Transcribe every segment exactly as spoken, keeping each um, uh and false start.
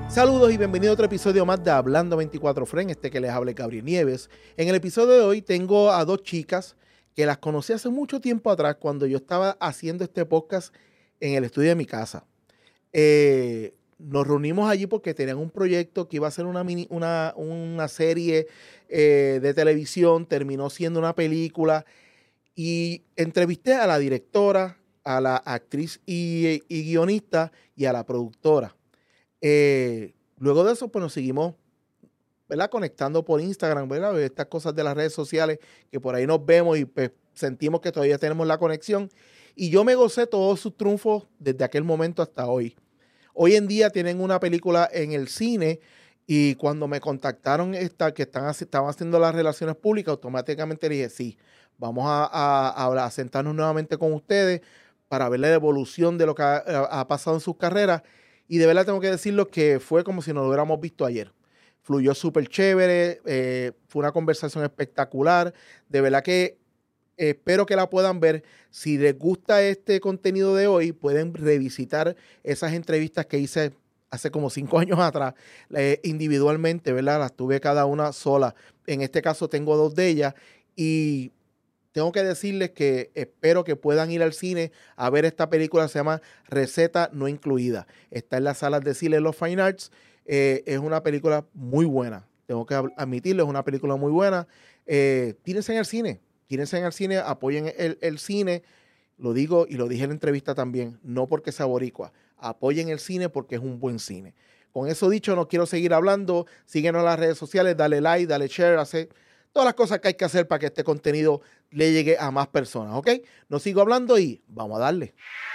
Saludos y bienvenido a otro episodio más de Hablando veinticuatro Friends, este que les habla Gabriel Nieves. En el episodio de hoy tengo a dos chicas que las conocí hace mucho tiempo atrás cuando yo estaba haciendo este podcast en el estudio de mi casa. Eh, nos reunimos allí porque tenían un proyecto que iba a ser una, mini, una, una serie eh, de televisión, terminó siendo una película y entrevisté a la directora, a la actriz y, y guionista y a la productora. Eh, luego de eso, pues nos seguimos, ¿verdad?, conectando por Instagram, ¿verdad? Estas cosas de las redes sociales que por ahí nos vemos y pues, sentimos que todavía tenemos la conexión. Y yo me gocé todos sus triunfos desde aquel momento hasta hoy. Hoy en día tienen una película en el cine y cuando me contactaron esta, que están, estaban haciendo las relaciones públicas, automáticamente dije, sí, vamos a, a, a sentarnos nuevamente con ustedes para ver la evolución de lo que ha, ha pasado en sus carreras. Y de verdad tengo que decirlo que fue como si nos lo hubiéramos visto ayer. Fluyó súper chévere, eh, fue una conversación espectacular. De verdad que eh, espero que la puedan ver. Si les gusta este contenido de hoy, pueden revisitar esas entrevistas que hice hace como cinco años atrás, eh, individualmente, ¿verdad? Las tuve cada una sola. En este caso tengo dos de ellas y tengo que decirles que espero que puedan ir al cine a ver esta película. Se llama Receta No Incluida. Está en las salas de cine de los Fine Arts. Eh, es una película muy buena. Tengo que admitirlo, es una película muy buena. Eh, tírense en el cine. Tírense en el cine, apoyen el, el cine. Lo digo y lo dije en la entrevista también, no porque sea boricua. Apoyen el cine porque es un buen cine. Con eso dicho, no quiero seguir hablando. Síguenos en las redes sociales, dale like, dale share, hace todas las cosas que hay que hacer para que este contenido le llegue a más personas, ¿ok? No sigo hablando y vamos a darle.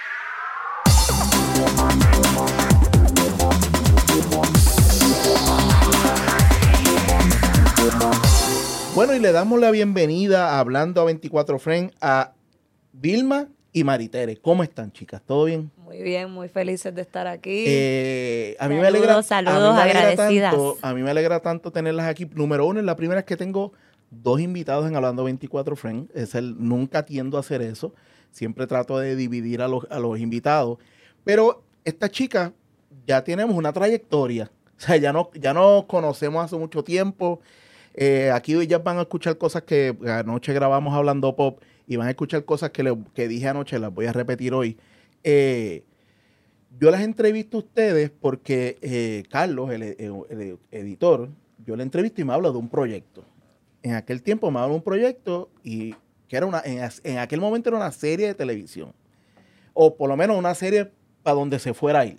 Bueno, y le damos la bienvenida a Hablando a veinticuatro Friends a Vilma y Maritere. ¿Cómo están, chicas? ¿Todo bien? Muy bien, muy felices de estar aquí. Eh, a mí saludos, me alegra, saludos, a mí me alegra agradecidas. tanto, a mí me alegra tanto tenerlas aquí. Número uno, es la primera vez que tengo dos invitados en Hablando veinticuatro Friends. Es el, nunca tiendo a hacer eso. Siempre trato de dividir a los, a los invitados. Pero esta chica ya tenemos una trayectoria. O sea, ya, no, ya nos conocemos hace mucho tiempo. Eh, aquí ya van a escuchar cosas que anoche grabamos Hablando Pop y van a escuchar cosas que, le, que dije anoche, las voy a repetir hoy. Eh, yo las entrevisto a ustedes porque eh, Carlos, el, el, el editor, yo le entrevisto y me habla de un proyecto. En aquel tiempo me habla de un proyecto y que era una, en, en aquel momento era una serie de televisión. O por lo menos una serie para donde se fuera a ir.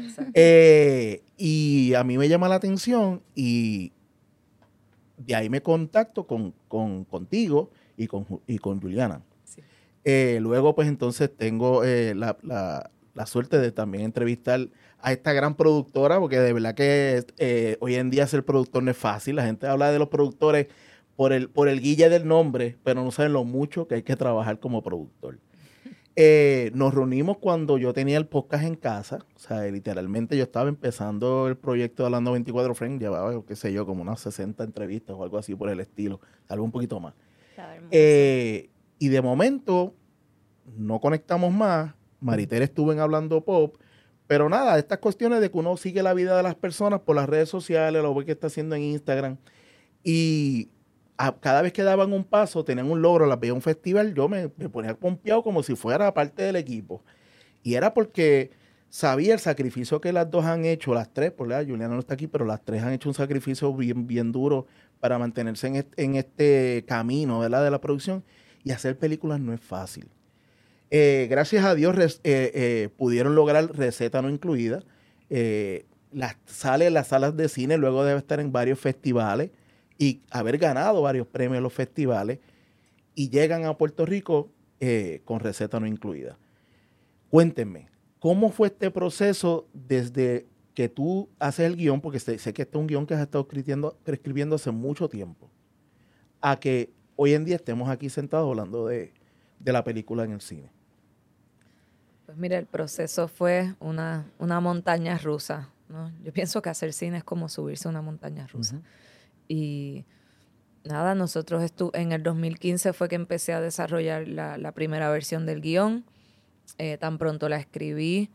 Eh, y a mí me llama la atención y de ahí me contacto con, con, contigo y con, y con Juliana. Sí. Eh, luego, pues entonces tengo eh, la, la, la suerte de también entrevistar a esta gran productora, porque de verdad que eh, hoy en día ser productor no es fácil. La gente habla de los productores por el, por el guille del nombre, pero no saben lo mucho que hay que trabajar como productor. Eh, nos reunimos cuando yo tenía el podcast en casa, o sea, literalmente yo estaba empezando el proyecto de Hablando veinticuatro Friends, llevaba, qué sé yo, como unas sesenta entrevistas o algo así por el estilo, tal vez un poquito más. Eh, y de momento no conectamos más, Maritere estuvo en Hablando Pop, pero nada, estas cuestiones de que uno sigue la vida de las personas por las redes sociales, lo que está haciendo en Instagram, y a, cada vez que daban un paso, tenían un logro, las veía un festival, yo me, me ponía pompeado como si fuera parte del equipo. Y era porque sabía el sacrificio que las dos han hecho, las tres, por la Juliana no está aquí, pero las tres han hecho un sacrificio bien, bien duro para mantenerse en este, en este camino, ¿verdad?, de la producción. Y hacer películas no es fácil. Eh, gracias a Dios res, eh, eh, pudieron lograr Receta No Incluida. Eh, las, sale en las salas de cine, luego debe estar en varios festivales y haber ganado varios premios en los festivales, y llegan a Puerto Rico eh, con Receta No Incluida. Cuéntenme, ¿cómo fue este proceso desde que tú haces el guión, porque sé, sé que este es un guión que has estado escribiendo, escribiendo hace mucho tiempo, a que hoy en día estemos aquí sentados hablando de, de la película en el cine? Pues mira, el proceso fue una, una montaña rusa, ¿no? Yo pienso que hacer cine es como subirse a una montaña rusa. Uh-huh. Y nada, nosotros estu- en el dos mil quince fue que empecé a desarrollar la, la primera versión del guión. Eh, tan pronto la escribí,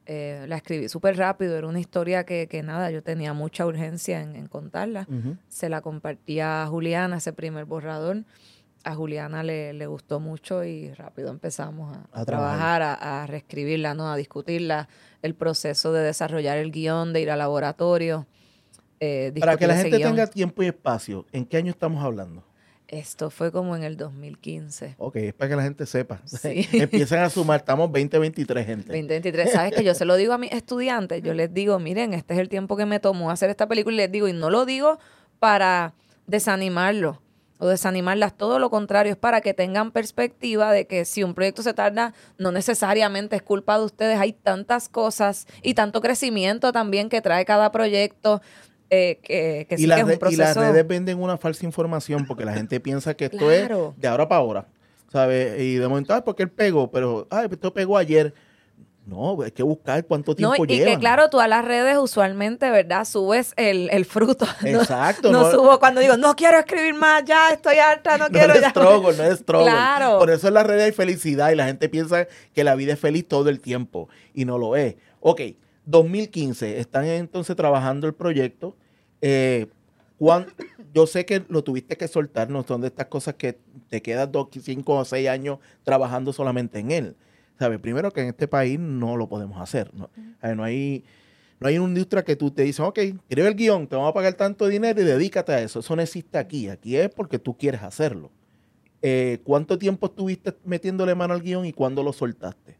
Eh, la escribí súper rápido, era una historia que, que nada, yo tenía mucha urgencia en, en contarla. Uh-huh. Se la compartí a Juliana, ese primer borrador. A Juliana le, le gustó mucho y rápido empezamos a, a, a trabajar, a, a reescribirla, ¿no? A discutirla, el proceso de desarrollar el guión, de ir al laboratorio. Eh, Para que la gente guión. tenga tiempo y espacio, ¿en qué año estamos hablando? Esto fue como en el dos mil quince. Ok, es para que la gente sepa. Sí. Empiezan a sumar, estamos veinte veintitrés, gente. veinte veintitrés, ¿sabes que yo se lo digo a mis estudiantes? Yo les digo, miren, este es el tiempo que me tomó hacer esta película y les digo, y no lo digo para desanimarlo o desanimarlas, todo lo contrario, es para que tengan perspectiva de que si un proyecto se tarda, no necesariamente es culpa de ustedes, hay tantas cosas y tanto crecimiento también que trae cada proyecto. Eh, que, que y, sí las que es un proceso... y las redes venden una falsa información porque la gente piensa que esto claro. es de ahora para ahora, ¿sabes? Y de momento, ay, porque él pegó, pero, ay, esto pegó ayer. No, hay que buscar cuánto tiempo no, y llevan. Y que claro, tú a las redes usualmente, ¿verdad? Subes el, el fruto. Exacto. No, no, no subo cuando digo, no quiero escribir más, ya estoy harta, no, no quiero es ya. Struggle, no es struggle. Claro. Por eso en las redes hay felicidad y la gente piensa que la vida es feliz todo el tiempo y no lo es. Ok, dos mil quince, están entonces trabajando el proyecto. Eh, cuando, yo sé que lo tuviste que soltar, no son de estas cosas que te quedas dos, cinco o seis años trabajando solamente en él. ¿Sabes? Primero que en este país no lo podemos hacer. No, uh-huh. no hay no hay una industria que tú te dices, ok, escribe el guión, te vamos a pagar tanto dinero y dedícate a eso. Eso no existe aquí. Aquí es porque tú quieres hacerlo. Eh, ¿Cuánto tiempo estuviste metiéndole mano al guión y cuándo lo soltaste?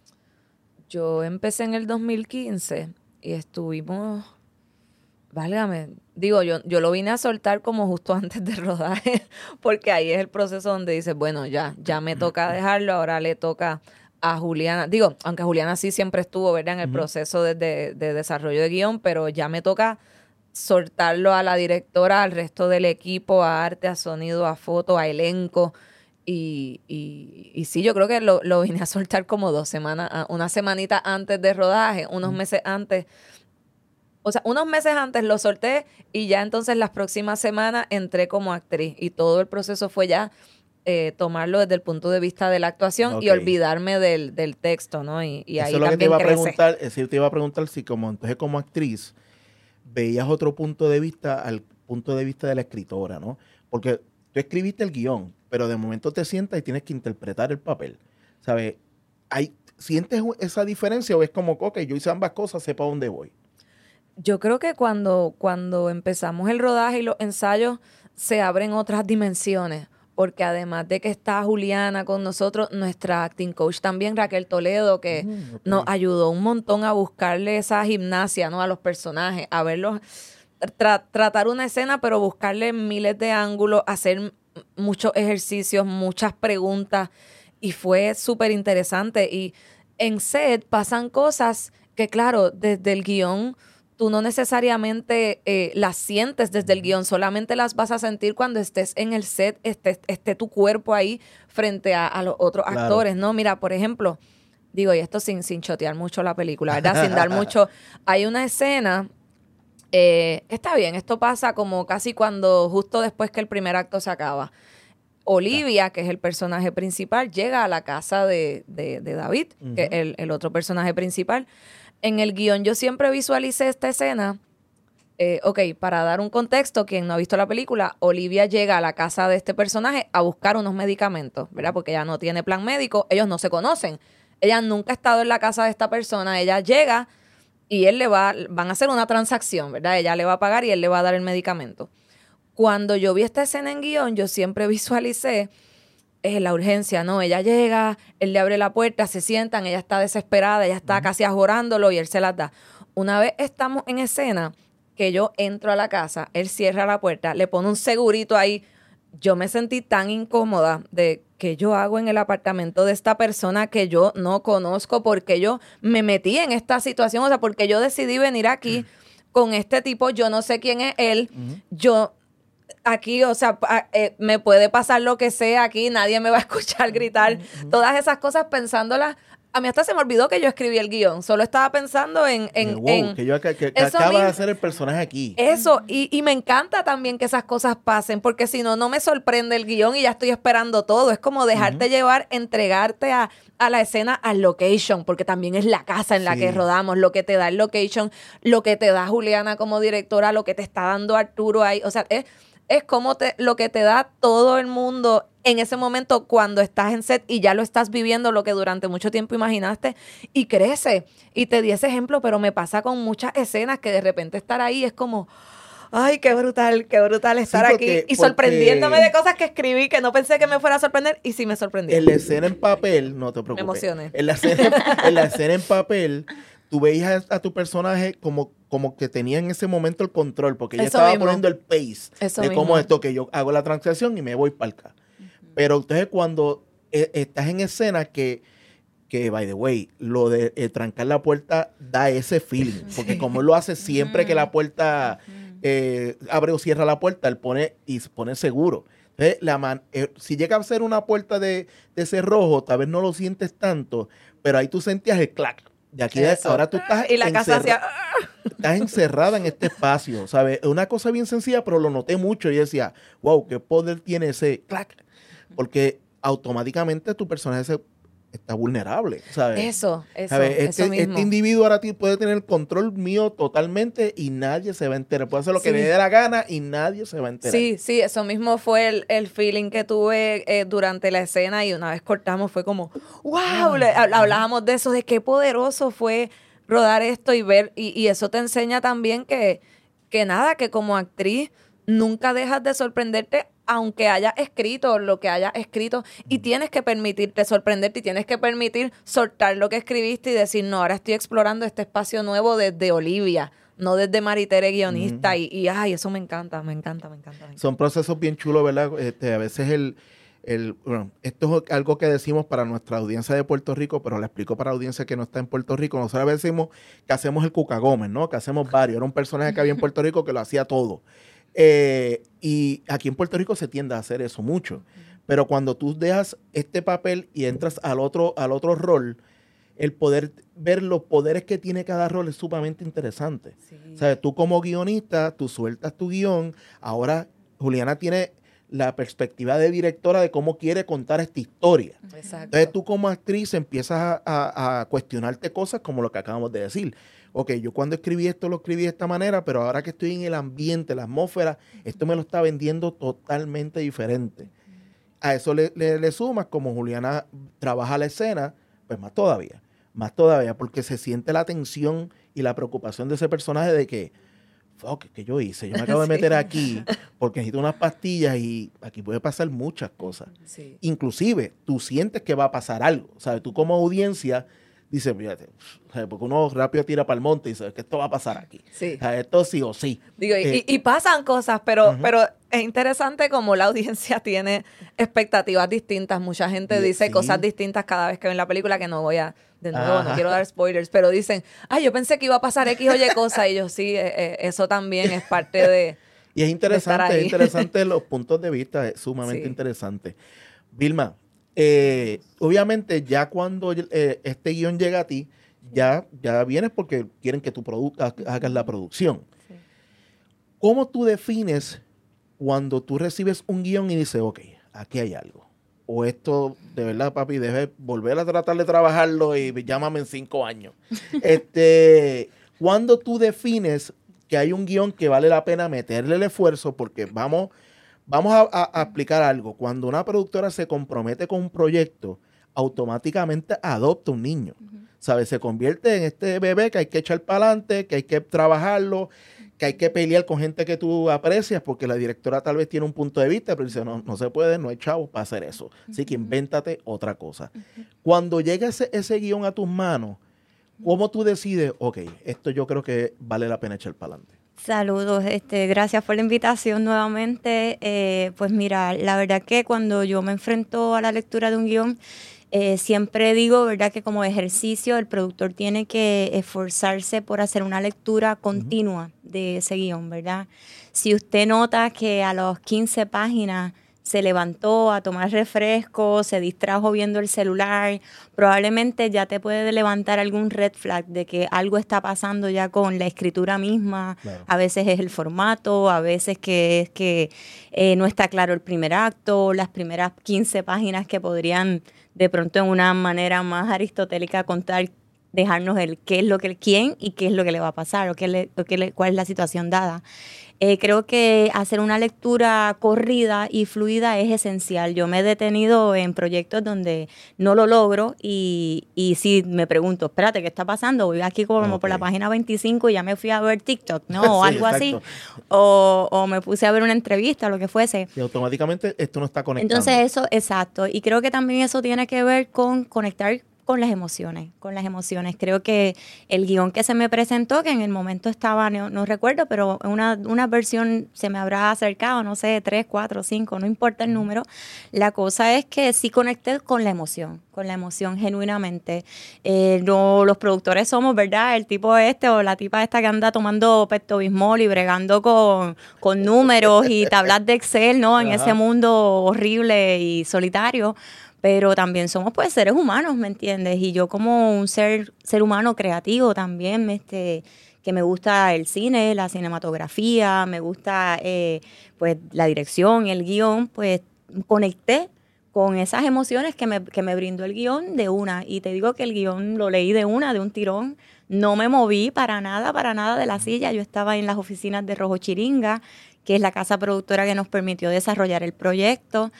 Yo empecé en el dos mil quince y estuvimos... Válgame, digo, yo, yo lo vine a soltar como justo antes de rodaje, porque ahí es el proceso donde dices, bueno, ya, ya me toca dejarlo, ahora le toca a Juliana. Digo, aunque Juliana sí siempre estuvo, ¿verdad?, en el uh-huh. proceso de, de, de desarrollo de guión, pero ya me toca soltarlo a la directora, al resto del equipo, a arte, a sonido, a foto, a elenco. Y, y, y sí, yo creo que lo, lo vine a soltar como dos semanas, una semanita antes de rodaje, unos uh-huh. meses antes. O sea, unos meses antes lo solté y ya entonces las próximas semanas entré como actriz y todo el proceso fue ya eh, tomarlo desde el punto de vista de la actuación okay. y olvidarme del, del texto, ¿no? Y, y ahí Eso es lo también que te iba a crece. preguntar, es decir, te iba a preguntar si como entonces como actriz veías otro punto de vista al punto de vista de la escritora, ¿no? Porque tú escribiste el guión, pero de momento te sientas y tienes que interpretar el papel, ¿sabes? Hay, ¿sientes esa diferencia o es como, ok, yo hice ambas cosas, sé para dónde voy? Yo creo que cuando, cuando empezamos el rodaje y los ensayos se abren otras dimensiones, porque además de que está Juliana con nosotros, nuestra acting coach también, Raquel Toledo, que mm, okay. nos ayudó un montón a buscarle esa gimnasia, ¿no?, a los personajes, a verlos, tra- tratar una escena, pero buscarle miles de ángulos, hacer muchos ejercicios, muchas preguntas, y fue súper interesante. Y en set pasan cosas que, claro, desde el guión tú no necesariamente eh, las sientes desde el guión, solamente las vas a sentir cuando estés en el set, esté, esté tu cuerpo ahí frente a, a los otros claro. actores, ¿no? Mira, por ejemplo, digo, y esto sin, sin chotear mucho la película, ¿verdad? Sin dar mucho... Hay una escena, eh, está bien, esto pasa como casi cuando, justo después que el primer acto se acaba. Olivia, que es el personaje principal, llega a la casa de, de, de David, uh-huh. que es el, el otro personaje principal. En el guión yo siempre visualicé esta escena, eh, ok, para dar un contexto, quien no ha visto la película, Olivia llega a la casa de este personaje a buscar unos medicamentos, ¿verdad? Porque ella no tiene plan médico, ellos no se conocen, ella nunca ha estado en la casa de esta persona, ella llega y él le va, van a hacer una transacción, ¿verdad? Ella le va a pagar y él le va a dar el medicamento. Cuando yo vi esta escena en guión, yo siempre visualicé eh, la urgencia, ¿no? Ella llega, él le abre la puerta, se sientan, ella está desesperada, ella está uh-huh. casi ajorándolo y él se las da. Una vez estamos en escena, que yo entro a la casa, él cierra la puerta, le pone un segurito ahí. Yo me sentí tan incómoda de qué yo hago en el apartamento de esta persona que yo no conozco, porque yo me metí en esta situación, o sea, porque yo decidí venir aquí uh-huh. con este tipo, yo no sé quién es él, uh-huh. yo... Aquí, o sea, eh, me puede pasar lo que sea aquí, nadie me va a escuchar gritar. Uh-huh. Todas esas cosas pensándolas a mí hasta se me olvidó que yo escribí el guión. Solo estaba pensando en... en, wow, en que yo que, que, que acaba mismo, de hacer el personaje aquí. Eso, y, y me encanta también que esas cosas pasen, porque si no, no me sorprende el guión y ya estoy esperando todo. Es como dejarte uh-huh. llevar, entregarte a, a la escena, al location, porque también es la casa en la sí. que rodamos, lo que te da el location, lo que te da Juliana como directora, lo que te está dando Arturo ahí. O sea, es... es como te, lo que te da todo el mundo en ese momento cuando estás en set y ya lo estás viviendo, lo que durante mucho tiempo imaginaste, y crece. Y te di ese ejemplo, pero me pasa con muchas escenas que de repente estar ahí es como, ay, qué brutal, qué brutal estar sí, porque, aquí. Y sorprendiéndome porque... de cosas que escribí que no pensé que me fuera a sorprender, y sí me sorprendió. En la escena en papel, no te preocupes. Me emocioné. En la escena, en, la escena en papel, tú veías a, a tu personaje como, como que tenía en ese momento el control, porque ella Eso estaba mismo. poniendo el pace Eso de mismo. cómo esto, que yo hago la transacción y me voy para acá. Uh-huh. Pero entonces cuando eh, estás en escena que, que, by the way, lo de eh, trancar la puerta da ese feeling, porque sí. como él lo hace siempre uh-huh. que la puerta eh, abre o cierra la puerta, él pone y se pone seguro. Entonces, la man, eh, si llega a ser una puerta de, de cerrojo, tal vez no lo sientes tanto, pero ahí tú sentías el clac. De aquí de, ahora tú estás, y la casa hacia... estás encerrada en este espacio, ¿sabes? Es una cosa bien sencilla, pero lo noté mucho y decía, wow, qué poder tiene ese clac, porque automáticamente tu personaje se está vulnerable, ¿sabes? Eso, eso, ¿sabes? Este, eso mismo. Este individuo ahora puede tener el control mío totalmente y nadie se va a enterar. Puede hacer lo que sí. le dé la gana y nadie se va a enterar. Sí, sí, eso mismo fue el, el feeling que tuve eh, durante la escena, y una vez cortamos fue como, wow, le, hablábamos de eso, de qué poderoso fue rodar esto y ver, y, y eso te enseña también que, que nada, que como actriz nunca dejas de sorprenderte, aunque hayas escrito lo que hayas escrito, y tienes que permitirte sorprenderte y tienes que permitir soltar lo que escribiste y decir, no, ahora estoy explorando este espacio nuevo desde Olivia, no desde Maritere guionista, mm. y, y ay, eso me encanta, me encanta, me encanta. Me encanta. Son procesos bien chulos, ¿verdad? Este, a veces el, el, bueno, esto es algo que decimos para nuestra audiencia de Puerto Rico, pero lo explico para la audiencia que no está en Puerto Rico. Nosotros a veces decimos que hacemos el Cuca Gómez, ¿no? Que hacemos varios. Era un personaje que había en Puerto Rico que lo hacía todo. Eh, y aquí en Puerto Rico se tiende a hacer eso mucho, pero cuando tú dejas este papel y entras al otro, al otro rol, el poder ver los poderes que tiene cada rol es sumamente interesante. Sí. O sea, tú como guionista, tú sueltas tu guión, ahora Juliana tiene la perspectiva de directora de cómo quiere contar esta historia. Exacto. Entonces tú como actriz empiezas a, a, a cuestionarte cosas como lo que acabamos de decir. Ok, yo cuando escribí esto lo escribí de esta manera, pero ahora que estoy en el ambiente, la atmósfera, esto me lo está vendiendo totalmente diferente. A eso le, le, le sumas, como Juliana trabaja la escena, pues más todavía, más todavía, porque se siente la tensión y la preocupación de ese personaje de que, fuck, ¿qué yo hice? Yo me acabo de meter sí. aquí porque necesito unas pastillas y aquí puede pasar muchas cosas. Sí. Inclusive, tú sientes que va a pasar algo, ¿sabes? Tú como audiencia dice, fíjate, porque uno rápido tira para el monte y dice que esto va a pasar aquí. Sí. O sea, esto sí o sí. Digo, eh, y, y pasan cosas, pero, uh-huh. pero es interesante como la audiencia tiene expectativas distintas. Mucha gente y, dice sí. cosas distintas cada vez que ven la película, que no voy a, de nuevo, Ajá. no quiero dar spoilers, pero dicen, ay, yo pensé que iba a pasar X o Y cosa, y yo sí, eh, eso también es parte de... Y es interesante, es interesante los puntos de vista, es sumamente sí. interesante. Vilma, Eh, obviamente ya cuando eh, este guión llega a ti, ya, ya vienes porque quieren que tú produ- hagas la producción. Sí. ¿Cómo tú defines cuando tú recibes un guión y dices, ok, aquí hay algo? O esto, de verdad, papi, debes volver a tratar de trabajarlo y llámame en cinco años. este, ¿Cuándo tú defines que hay un guión que vale la pena meterle el esfuerzo? Porque vamos... Vamos a, a, a explicar algo. Cuando una productora se compromete con un proyecto, automáticamente adopta un niño. Uh-huh. ¿Sabes? Se convierte en este bebé que hay que echar para adelante, que hay que trabajarlo, que hay que pelear con gente que tú aprecias, porque la directora tal vez tiene un punto de vista, pero dice, no, no se puede, no hay chavos para hacer eso. Uh-huh. Así que invéntate otra cosa. Uh-huh. Cuando llega ese, ese guión a tus manos, ¿cómo tú decides, ok, esto yo creo que vale la pena echar para adelante? Saludos, este, gracias por la invitación nuevamente. Eh, pues mira, la verdad que cuando yo me enfrento a la lectura de un guión, eh, siempre digo, verdad, que como ejercicio el productor tiene que esforzarse por hacer una lectura continua uh-huh. de ese guión, ¿verdad? Si usted nota que a las quince páginas se levantó a tomar refresco, se distrajo viendo el celular, probablemente ya te puede levantar algún red flag de que algo está pasando ya con la escritura misma. Claro. A veces es el formato, a veces que es que eh, no está claro el primer acto, las primeras quince páginas que podrían de pronto en una manera más aristotélica contar, dejarnos el qué es lo que, quién y qué es lo que le va a pasar o, qué le, o qué le, cuál es la situación dada. Eh, creo que hacer una lectura corrida y fluida es esencial. Yo me he detenido en proyectos donde no lo logro y, y sí me pregunto, espérate, ¿qué está pasando? Voy aquí como okay. por la página veinticinco y ya me fui a ver TikTok, ¿no? O sí, algo exacto. así. O, o me puse a ver una entrevista, lo que fuese. Y automáticamente esto no está conectando. Entonces eso, exacto. Y creo que también eso tiene que ver con conectar con las emociones, con las emociones. Creo que el guión que se me presentó, que en el momento estaba, no, no recuerdo, pero una, una versión se me habrá acercado, no sé, tres, cuatro, cinco, no importa el número. La cosa es que sí conecté con la emoción, con la emoción genuinamente. Eh, no, los productores somos, ¿verdad? El tipo este o la tipa esta que anda tomando Pepto-Bismol y bregando con, con números y tablas de Excel, ¿no? En Ajá. ese mundo horrible y solitario. Pero también somos pues seres humanos, ¿me entiendes? Y yo como un ser, ser humano creativo también, este, que me gusta el cine, la cinematografía, me gusta eh, pues la dirección, el guión, pues conecté con esas emociones que me, que me brindó el guión de una. Y te digo que el guión lo leí de una, de un tirón. No me moví para nada, para nada de la silla. Yo estaba en las oficinas de Rojo Chiringa, que es la casa productora que nos permitió desarrollar el proyecto.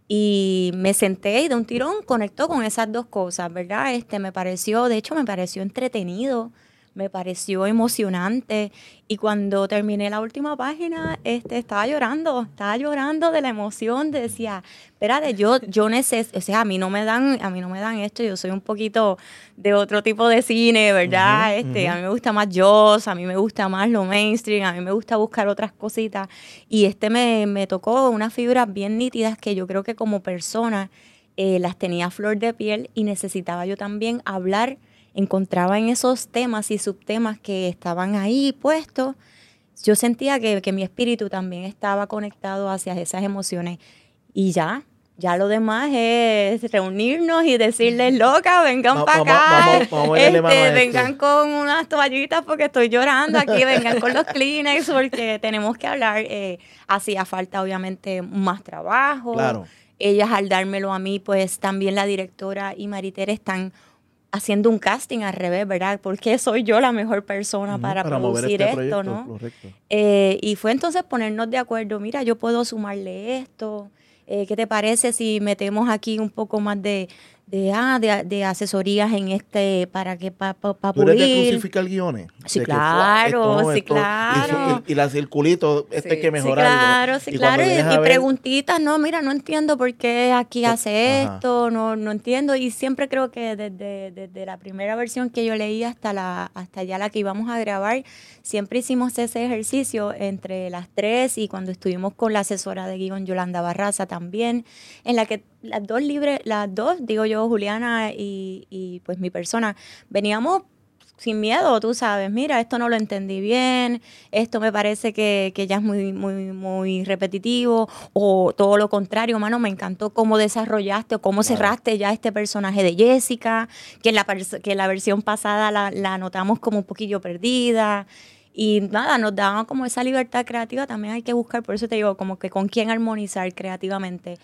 Y me senté y de un tirón conectó con esas dos cosas, ¿verdad? Este, me pareció, de hecho me pareció entretenido, me pareció emocionante. Y cuando terminé la última página, este, estaba llorando, estaba llorando de la emoción, decía, espérate, yo, yo necesito, o sea, a mí no me dan, a mí no me dan esto, yo soy un poquito de otro tipo de cine, ¿verdad? Uh-huh, este, uh-huh. A mí me gusta más Jaws, a mí me gusta más lo mainstream, a mí me gusta buscar otras cositas. Y este me, me tocó unas fibras bien nítidas que yo creo que como persona eh, las tenía a flor de piel y necesitaba yo también hablar. Encontraba en esos temas y subtemas que estaban ahí puestos, yo sentía que, que mi espíritu también estaba conectado hacia esas emociones. Y ya, ya lo demás es reunirnos y decirles, loca, vengan para acá, vamos, vamos, vamos este, vengan con unas toallitas porque estoy llorando aquí, vengan con los Kleenex porque tenemos que hablar. Eh, hacía falta obviamente más trabajo. Claro. Ellas al dármelo a mí, pues también la directora y Maritere están haciendo un casting al revés, ¿verdad? Porque soy yo la mejor persona uh-huh, para, para producir este esto, proyecto, ¿no? Eh, y fue entonces ponernos de acuerdo, mira, yo puedo sumarle esto, eh, ¿qué te parece si metemos aquí un poco más de, de, ah, de, de asesorías en este, para que, para pa, pa ¿Tú eres de crucificar guiones? Sí, claro, no, sí, esto, claro. Y, y la circulito, este sí, hay que mejorarlo. Sí, claro, sí, y claro. Y, y ver... preguntitas, no, mira, no entiendo por qué aquí Por, hace ajá. esto, no, no entiendo. Y siempre creo que desde, desde la primera versión que yo leí hasta, la, hasta ya la que íbamos a grabar, siempre hicimos ese ejercicio entre las tres y cuando estuvimos con la asesora de guión, Yolanda Barraza también, en la que las dos libres, las dos, digo yo, Juliana y, y pues mi persona, veníamos sin miedo, tú sabes, mira, esto no lo entendí bien, esto me parece que, que ya es muy, muy, muy repetitivo, o todo lo contrario, mano, me encantó cómo desarrollaste o cómo claro. cerraste ya este personaje de Jessica, que en la, que en la versión pasada la, la notamos como un poquillo perdida. Y nada, nos daban como esa libertad creativa, también hay que buscar, por eso te digo, como que con quién armonizar creativamente.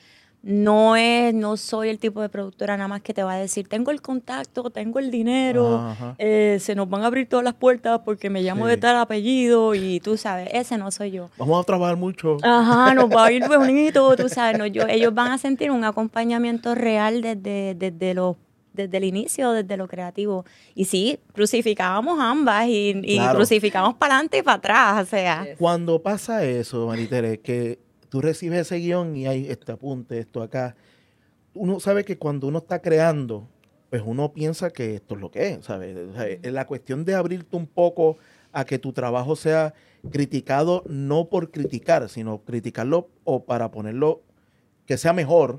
No es, no soy el tipo de productora nada más que te va a decir, tengo el contacto, tengo el dinero, ajá, ajá. Eh, se nos van a abrir todas las puertas porque me llamo sí. de tal apellido y tú sabes, ese no soy yo. Vamos a trabajar mucho. Ajá, nos va a ir bonito, tú sabes, no, yo, ellos van a sentir un acompañamiento real desde, desde los desde el inicio, desde lo creativo. Y sí, crucificábamos ambas y, y claro. crucificamos para adelante y para atrás, o sea. Cuando pasa eso, Maritere, que tú recibes ese guión y hay este apunte, esto acá, uno sabe que cuando uno está creando, pues uno piensa que esto es lo que es, ¿sabes? O sea, es la cuestión de abrirte un poco a que tu trabajo sea criticado, no por criticar, sino criticarlo o para ponerlo que sea mejor,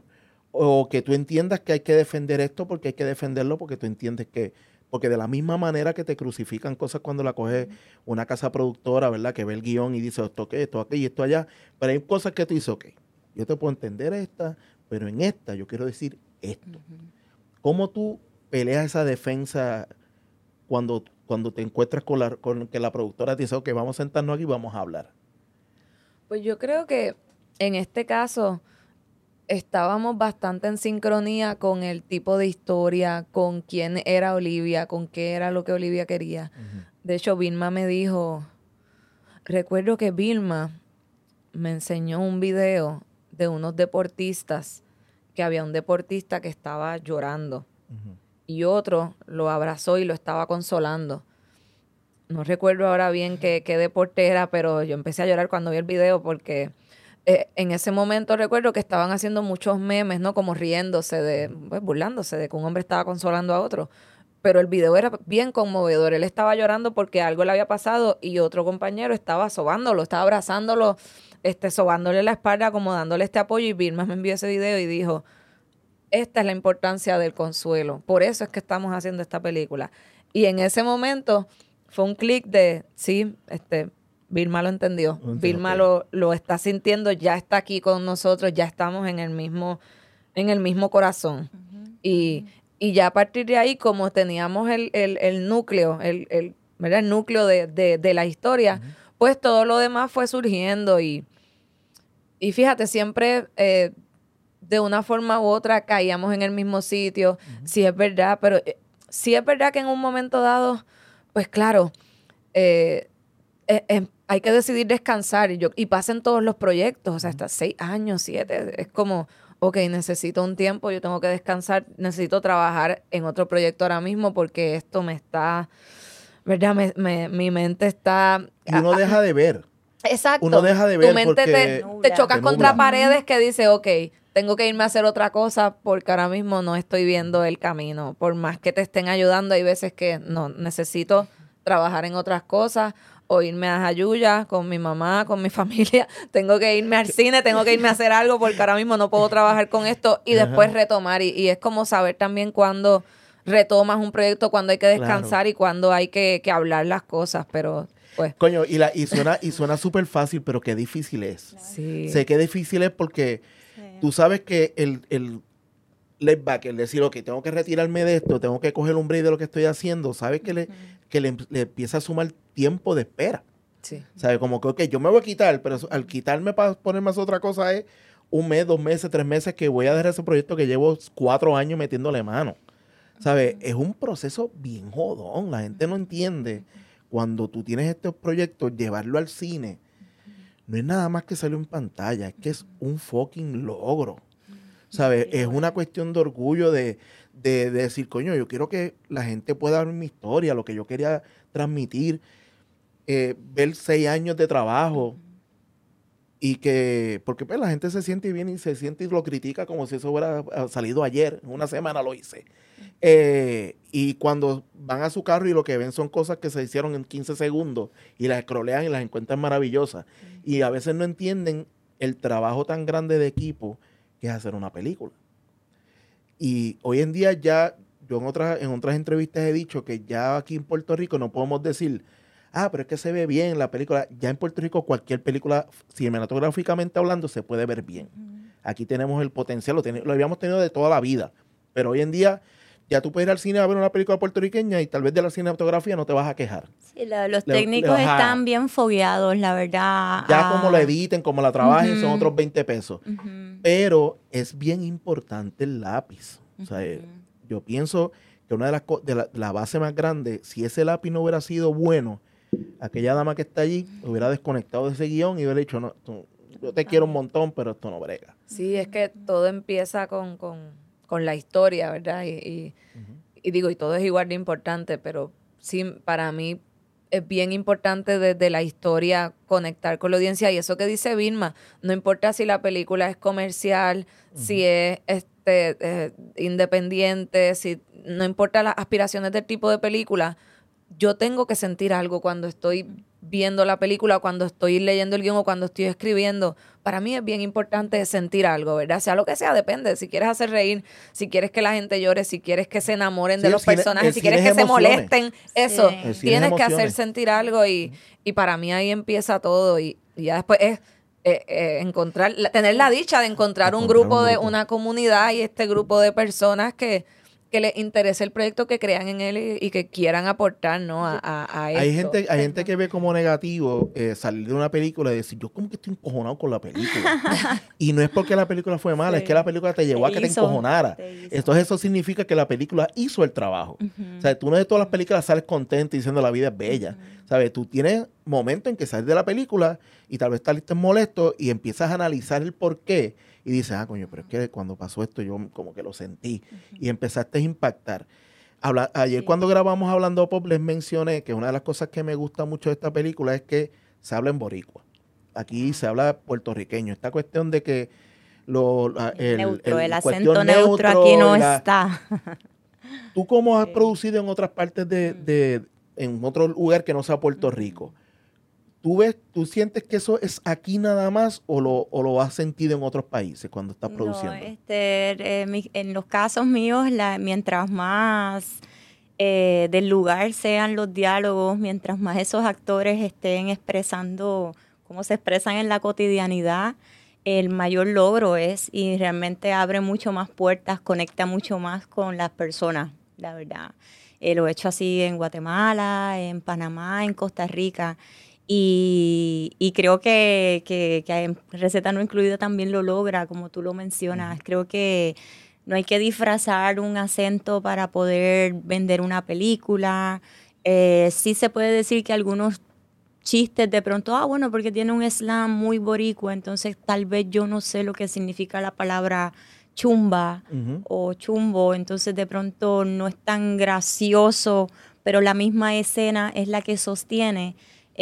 o que tú entiendas que hay que defender esto porque hay que defenderlo porque tú entiendes que, porque de la misma manera que te crucifican cosas cuando la coge una casa productora, ¿verdad? Que ve el guión y dice esto qué, esto aquí y esto allá, pero hay cosas que tú dices, ok, yo te puedo entender esta, pero en esta yo quiero decir esto. Uh-huh. ¿Cómo tú peleas esa defensa cuando, cuando te encuentras con, la, con que la productora te dice, ok, vamos a sentarnos aquí y vamos a hablar? Pues yo creo que en este caso estábamos bastante en sincronía con el tipo de historia, con quién era Olivia, con qué era lo que Olivia quería. Uh-huh. De hecho, Vilma me dijo, recuerdo que Vilma me enseñó un video de unos deportistas, que había un deportista que estaba llorando uh-huh. y otro lo abrazó y lo estaba consolando. No recuerdo ahora bien qué, qué deporte era, pero yo empecé a llorar cuando vi el video porque eh, en ese momento recuerdo que estaban haciendo muchos memes, ¿no? Como riéndose, de, pues, burlándose de que un hombre estaba consolando a otro. Pero el video era bien conmovedor. Él estaba llorando porque algo le había pasado y otro compañero estaba sobándolo, estaba abrazándolo, este, sobándole la espalda, como dándole este apoyo. Y Vilma me envió ese video y dijo, esta es la importancia del consuelo. Por eso es que estamos haciendo esta película. Y en ese momento fue un clic de, sí, este, Vilma lo entendió. Okay. Vilma lo, lo está sintiendo, ya está aquí con nosotros, ya estamos en el mismo, en el mismo corazón. Uh-huh. Y, y ya a partir de ahí, como teníamos el, el, el núcleo, el, el, ¿verdad? el núcleo de, de, de la historia, uh-huh. pues todo lo demás fue surgiendo. Y, y fíjate, siempre eh, de una forma u otra caíamos en el mismo sitio. Uh-huh. Sí es verdad, pero eh, sí es verdad que en un momento dado, pues claro, eh, eh, eh, hay que decidir descansar y, yo, y pasen todos los proyectos, o sea, hasta seis años, siete, es como, ok, necesito un tiempo, yo tengo que descansar, necesito trabajar en otro proyecto ahora mismo porque esto me está, ¿verdad? Me, me, mi mente está... Y uno a, deja de ver. Exacto. Uno deja de ver tu mente porque te, te chocas te contra paredes que dice, ok, tengo que irme a hacer otra cosa porque ahora mismo no estoy viendo el camino. Por más que te estén ayudando, hay veces que no, necesito trabajar en otras cosas o irme a Jayuya con mi mamá, con mi familia. Tengo que irme al cine, tengo que irme a hacer algo porque ahora mismo no puedo trabajar con esto y Ajá. después retomar. Y, y es como saber también cuándo retomas un proyecto, cuándo hay que descansar claro. y cuándo hay que, que hablar las cosas, pero... Pues. Coño, y, la, y suena y suena súper fácil, pero qué difícil es. Sí. Sé que difícil es porque sí. tú sabes que el, el let back, el decir, ok, tengo que retirarme de esto, tengo que coger un break de lo que estoy haciendo, sabes que, uh-huh. le, que le, le empieza a sumar tiempo de espera. Sí. ¿Sabes? Como que, ok, yo me voy a quitar, pero al quitarme para ponerme a hacer otra cosa es un mes, dos meses, tres meses que voy a dejar ese proyecto que llevo cuatro años metiéndole mano. ¿Sabes? Uh-huh. Es un proceso bien jodón, la gente no entiende. Cuando tú tienes estos proyectos, llevarlo al cine, no es nada más que salir en pantalla, es que es un fucking logro, ¿sabes? Es una cuestión de orgullo de, de, de decir, coño, yo quiero que la gente pueda ver mi historia, lo que yo quería transmitir, eh, ver seis años de trabajo y que, porque pues la gente se siente bien y se siente y lo critica como si eso hubiera salido ayer, una semana lo hice. Eh, y cuando van a su carro y lo que ven son cosas que se hicieron en quince segundos y las scrollean y las encuentran maravillosas. Sí. Y a veces no entienden el trabajo tan grande de equipo que es hacer una película. Y hoy en día ya, yo en otras, en otras entrevistas he dicho que ya aquí en Puerto Rico no podemos decir, ah, pero es que se ve bien la película. Ya en Puerto Rico cualquier película, cinematográficamente hablando, se puede ver bien. Uh-huh. Aquí tenemos el potencial, lo, ten, lo habíamos tenido de toda la vida. Pero hoy en día... ya tú puedes ir al cine a ver una película puertorriqueña y tal vez de la cinematografía no te vas a quejar. Sí, la, los le, técnicos le están a, bien fogueados, la verdad. Ya ah. como la editen, como la trabajen, uh-huh. son otros veinte pesos. Uh-huh. Pero es bien importante el lápiz. Uh-huh. O sea, eh, yo pienso que una de las de la, la base más grande, si ese lápiz no hubiera sido bueno, aquella dama que está allí hubiera desconectado de ese guión y hubiera dicho, no, tú, yo te quiero un montón, pero esto no brega. Sí, es que todo empieza con... con... con la historia, ¿verdad? Y, y, uh-huh. y digo, y todo es igual de importante, pero sí, para mí es bien importante desde la historia conectar con la audiencia. Y eso que dice Vilma, no importa si la película es comercial, uh-huh. si es este eh, independiente, si no importa las aspiraciones del tipo de película, yo tengo que sentir algo cuando estoy viendo la película, cuando estoy leyendo el guión o cuando estoy escribiendo. Para mí es bien importante sentir algo, ¿verdad? Sea lo que sea, depende. Si quieres hacer reír, si quieres que la gente llore, si quieres que se enamoren sí, de los cine, personajes, si quieres que emociones. se molesten, eso, sí. tienes que hacer sentir algo y, y para mí ahí empieza todo y, y ya después es eh, eh, encontrar, la- tener la dicha de encontrar, un, Encontrar grupo un de grupo. una comunidad y este grupo de personas que, que les interese el proyecto, que crean en él y, y que quieran aportar, ¿no? a, a, a esto. Hay gente, hay gente que ve como negativo eh, salir de una película y decir, yo como que estoy encojonado con la película. Y no es porque la película fue mala, Sí. es que la película te llevó Te a que te hizo, encojonara. te hizo. Entonces eso significa que la película hizo el trabajo. Ujú. O sea, tú no de todas las películas sales contento diciendo la vida es bella. ¿Sabes? Tú tienes momentos en que sales de la película y tal vez estás molesto y empiezas a analizar el por qué. Y dices, ah, coño, pero es que cuando pasó esto yo como que lo sentí. Y empezaste a impactar. Habla, ayer Sí. cuando grabamos Hablando Pop les mencioné que una de las cosas que me gusta mucho de esta película es que se habla en boricua. Aquí se habla puertorriqueño. Esta cuestión de que lo, la- el, neutro, el, cuestión acento neutro aquí no y la- está. ¿Tú cómo has Sí. producido en otras partes de, Mm. de- en otro lugar que no sea Puerto Ujú. Rico? ¿Tú ves, tú sientes que eso es aquí nada más o lo, o lo has sentido en otros países cuando estás No, produciendo? este, eh, mi- en los casos míos, la, mientras más eh, del lugar sean los diálogos, mientras más esos actores estén expresando cómo se expresan en la cotidianidad, el mayor logro es, y realmente abre mucho más puertas, conecta mucho más con las personas, la verdad. Eh, lo he hecho así en Guatemala, en Panamá, en Costa Rica. Y, y creo que, que, que en Receta No Incluida también lo logra, como tú lo mencionas. Creo que no hay que disfrazar un acento para poder vender una película. Eh, sí se puede decir que algunos chistes de pronto, ah, bueno, porque tiene un slang muy boricua, entonces tal vez yo no sé lo que significa la palabra chumba Ujú. o chumbo, entonces de pronto no es tan gracioso, pero la misma escena es la que sostiene,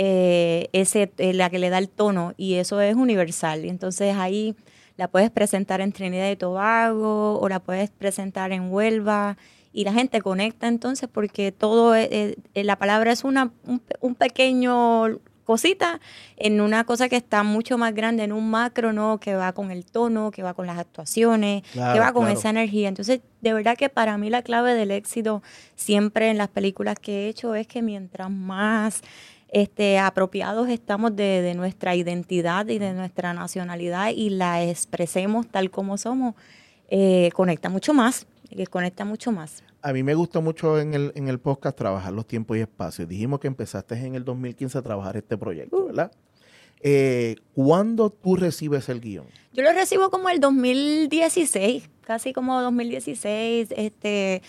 eh, ese, eh, la que le da el tono, y eso es universal. Entonces ahí la puedes presentar en Trinidad y Tobago o la puedes presentar en Huelva y la gente conecta entonces porque todo, eh, eh, la palabra es una, un, pe- un pequeño cosita en una cosa que está mucho más grande, en un macro, ¿no? Que va con el tono, que va con las actuaciones, que Claro, va con claro. esa energía. Entonces, de verdad que para mí la clave del éxito siempre en las películas que he hecho es que mientras más este, apropiados estamos de, de nuestra identidad y de nuestra nacionalidad y la expresemos tal como somos, eh, conecta mucho más, que conecta mucho más. A mí me gustó mucho en el, en el podcast trabajar los tiempos y espacios. Dijimos que empezaste en el dos mil quince a trabajar este proyecto, Uh. ¿verdad? Eh, ¿Cuándo tú recibes el guión? Yo lo recibo como el dos mil dieciséis, casi como dos mil dieciséis, este,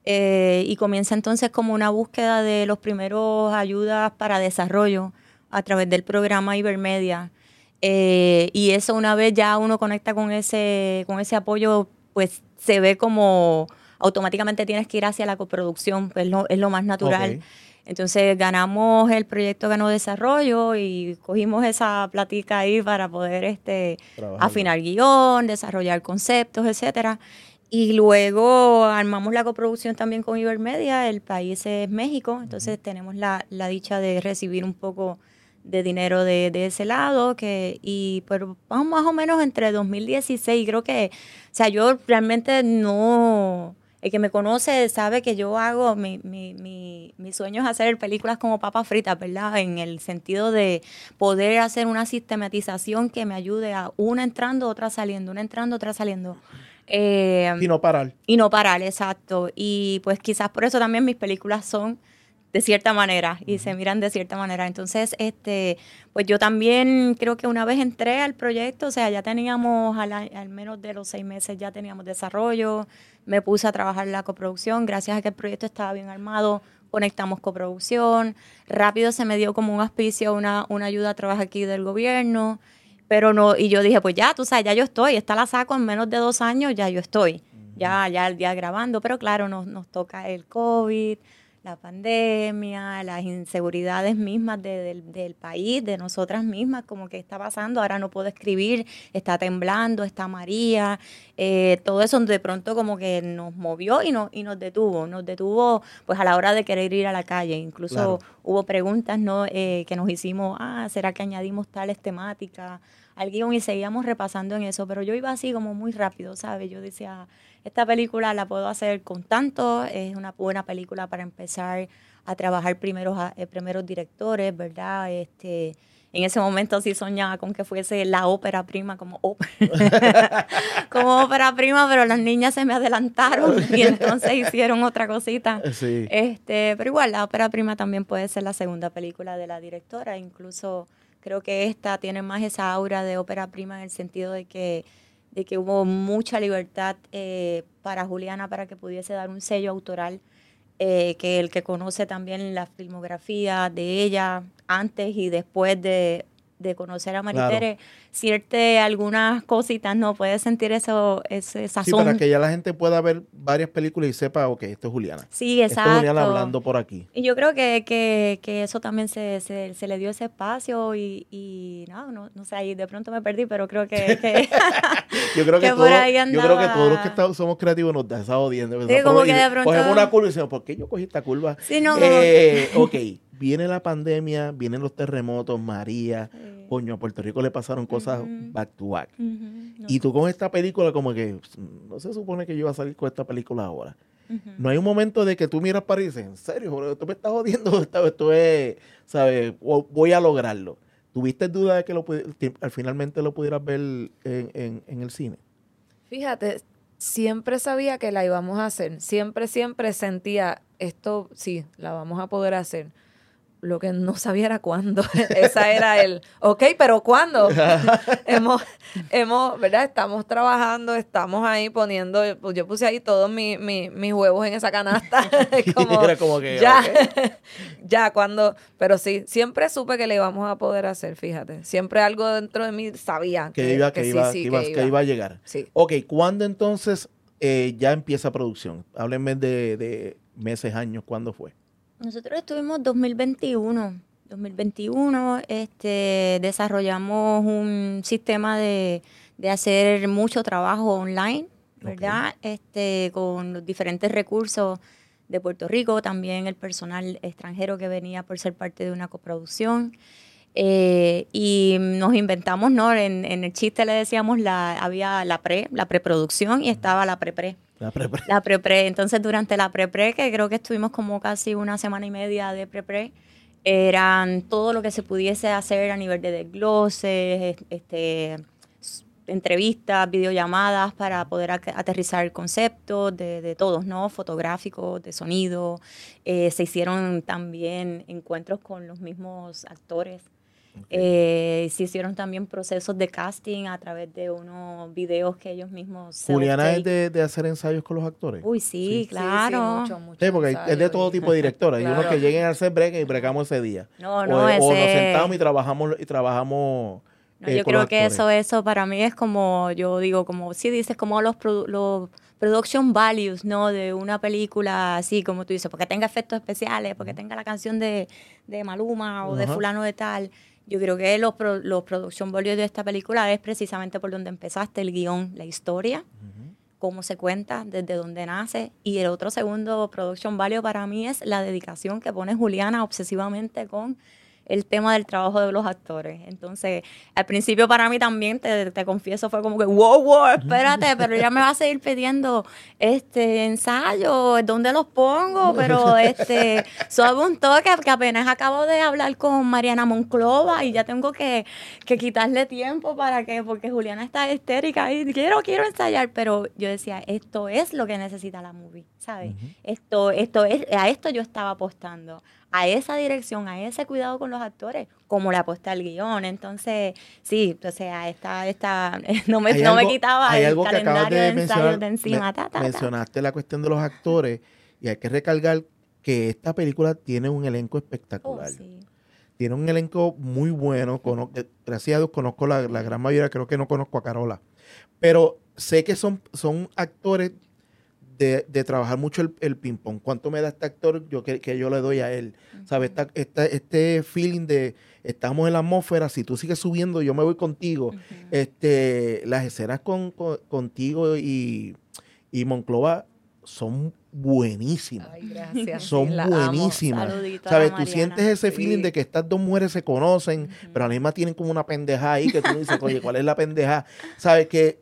eh, y comienza entonces como una búsqueda de los primeros ayudas para desarrollo a través del programa Ibermedia. Eh, y eso una vez ya uno conecta con ese, con ese apoyo, pues se ve como automáticamente tienes que ir hacia la coproducción, pues lo, es lo más natural. Ok. Entonces ganamos el proyecto Ganó Desarrollo y cogimos esa platica ahí para poder este, Trabajarlo. afinar guión, desarrollar conceptos, etcétera. Y luego armamos la coproducción también con Ibermedia, el país es México, entonces tenemos la, la dicha de recibir un poco de dinero de, de ese lado, que, y pero vamos más o menos entre dos mil dieciséis, creo que, o sea, yo realmente no, el que me conoce sabe que yo hago, mi, mi, mi, mi sueño es hacer películas como papas fritas, ¿verdad? En el sentido de poder hacer una sistematización que me ayude a una entrando, otra saliendo, una entrando, otra saliendo. Eh, Y no parar. y no parar, exacto. Y pues quizás por eso también mis películas son de cierta manera y se miran de cierta manera. Entonces, este, pues yo también creo que una vez entré al proyecto, o sea, ya teníamos al, a- al menos de los seis meses ya teníamos desarrollo, me puse a trabajar en la coproducción, gracias a que el proyecto estaba bien armado, conectamos coproducción, rápido se me dio como un auspicio, una, una ayuda a trabajar aquí del gobierno, pero no, y yo dije, pues ya, tú sabes, ya yo estoy, esta la saco en menos de dos años, ya yo estoy, ya, ya, ya grabando, pero claro, nos, nos toca el COVID, la pandemia, las inseguridades mismas de- del, del país, de nosotras mismas, como que está pasando, ahora no puedo escribir, está temblando, está María, eh, todo eso de pronto como que nos movió y, no, y nos detuvo, nos detuvo pues a la hora de querer ir a la calle, incluso Claro. hubo preguntas, ¿no? eh, que nos hicimos, ah, ¿será que añadimos tales temáticas al guión? Y seguíamos repasando en eso, pero yo iba así como muy rápido, ¿sabes? Yo decía, esta película la puedo hacer con tanto, es una buena película para empezar a trabajar primeros, eh, primeros directores, ¿verdad? Este, en ese momento sí soñaba con que fuese la ópera prima, como ópera, como ópera prima, pero las niñas se me adelantaron y entonces hicieron otra cosita. Sí. Este, pero igual, la ópera prima también puede ser la segunda película de la directora, incluso creo que esta tiene más esa aura de ópera prima en el sentido de que, de que hubo mucha libertad eh, para Juliana para que pudiese dar un sello autoral, eh, que el que conoce también la filmografía de ella antes y después de, de conocer a Maritere, claro. Siente algunas cositas, ¿no? Puede sentir eso, ese sazón. Sí, para que ya la gente pueda ver varias películas y sepa, ok, esto es Juliana. Sí, exacto. Esto es Juliana hablando por aquí. Y yo creo que, que, que eso también se, se, se le dio ese espacio y, y no, no, no sé, ahí de pronto me perdí, pero creo que... que yo, creo que, que todo, yo creo que todos los que estamos, somos creativos nos da esa odiando. Sí, como que de pronto... Cogemos una curva y decimos, ¿por qué yo cogí esta curva? Sí, no, eh, no. Ok, viene la pandemia, vienen los terremotos, María... Sí. Coño, a Puerto Rico le pasaron cosas uh-huh. back to back. Uh-huh. No. Y tú con esta película como que no se supone que yo iba a salir con esta película ahora. Uh-huh. No hay un momento de que tú miras para y dices, en serio, bro, tú me estás jodiendo, esto, esto es, ¿sabes? Voy a lograrlo. ¿Tuviste duda de que, lo, que al finalmente lo pudieras ver en, en, en el cine? Fíjate, siempre sabía que la íbamos a hacer. Siempre, siempre sentía, esto sí, la vamos a poder hacer. Lo que no sabía era cuándo. Esa era el, ok, pero ¿cuándo? hemos, hemos, ¿verdad? Estamos trabajando, estamos ahí poniendo, pues yo puse ahí todos mis mi, mi huevos en esa canasta. como, era como que, ya, okay. ya, cuando, pero sí, siempre supe que le íbamos a poder hacer, fíjate. Siempre algo dentro de mí sabía que, que, iba, que, que, iba, sí, sí, que, iba, que, que iba. iba a llegar. Sí. Ok, ¿cuándo entonces eh, ya empieza producción? Háblenme de, de meses, años, ¿cuándo fue? Nosotros estuvimos dos mil veintiuno. dos mil veintiuno este, desarrollamos un sistema de, de hacer mucho trabajo online, ¿verdad? Okay. Este, con los diferentes recursos de Puerto Rico, también el personal extranjero que venía por ser parte de una coproducción. Eh, y nos inventamos, ¿no? En, en el chiste le decíamos, la, había la pre, la preproducción y estaba la pre-pre. La pre-pre. La pre-pre. Entonces, durante la pre-pre, que creo que estuvimos como casi una semana y media de pre-pre, eran todo lo que se pudiese hacer a nivel de desgloses, este, entrevistas, videollamadas para poder aterrizar el concepto de, de todos, ¿no? Fotográficos, de sonido. Eh, se hicieron también encuentros con los mismos actores. Okay. Eh, se hicieron también procesos de casting a través de unos videos que ellos mismos... ¿Juliana es de, de hacer ensayos con los actores? Uy, sí, sí. claro. Sí, sí, mucho, mucho sí, porque ensayo, es de todo tipo de directores. claro. Hay unos que lleguen a hacer break y bregamos ese día. No, no, o, ese... o nos sentamos y trabajamos... Y trabajamos no, eh, yo creo que eso, eso para mí es como, yo digo, como si sí, dices, como los, los production values, ¿no? De una película así, como tú dices, porque tenga efectos especiales, porque tenga la canción de, de Maluma o uh-huh. de fulano de tal... Yo creo que los, pro, los production values de esta película es precisamente por donde empezaste, el guión, la historia, uh-huh. cómo se cuenta, desde dónde nace. Y el otro segundo production value para mí es la dedicación que pone Juliana obsesivamente con el tema del trabajo de los actores. Entonces, al principio para mí también, te, te confieso, fue como que, wow, wow, espérate, pero ella me va a seguir pidiendo este ensayo, ¿dónde los pongo? Pero este, suave un toque, que apenas acabo de hablar con Mariana Monclova y ya tengo que, que quitarle tiempo para que, porque Juliana está histérica y quiero, quiero ensayar, pero yo decía, esto es lo que necesita la movie, ¿sabes? Uh-huh. Esto, esto es, a esto yo estaba apostando, a esa dirección, a ese cuidado con los actores, como le aposté al guión. Entonces, sí, o sea, esta, esta, no, me, no algo, me quitaba el calendario de, de ensayos de encima. Me, ta, ta, mencionaste ta. la cuestión de los actores y hay que recalcar que esta película tiene un elenco espectacular. Oh, sí. Tiene un elenco muy bueno. Cono, gracias a Dios conozco la, la gran mayoría, creo que no conozco a Carola. Pero sé que son, son actores De, de trabajar mucho el, el ping-pong. ¿Cuánto me da este actor yo, que, que yo le doy a él? Uh-huh. ¿Sabes? Esta, esta, este feeling de estamos en la atmósfera, si tú sigues subiendo, yo me voy contigo. Uh-huh. este, las escenas con, con, contigo y, y Monclova son buenísimas. Ay, gracias. Son sí, buenísimas. ¿Sabes? Tú sientes ese sí. feeling de que estas dos mujeres se conocen, uh-huh. pero a la misma tienen como una pendeja ahí que tú dices, oye, ¿cuál es la pendeja? ¿Sabes? Que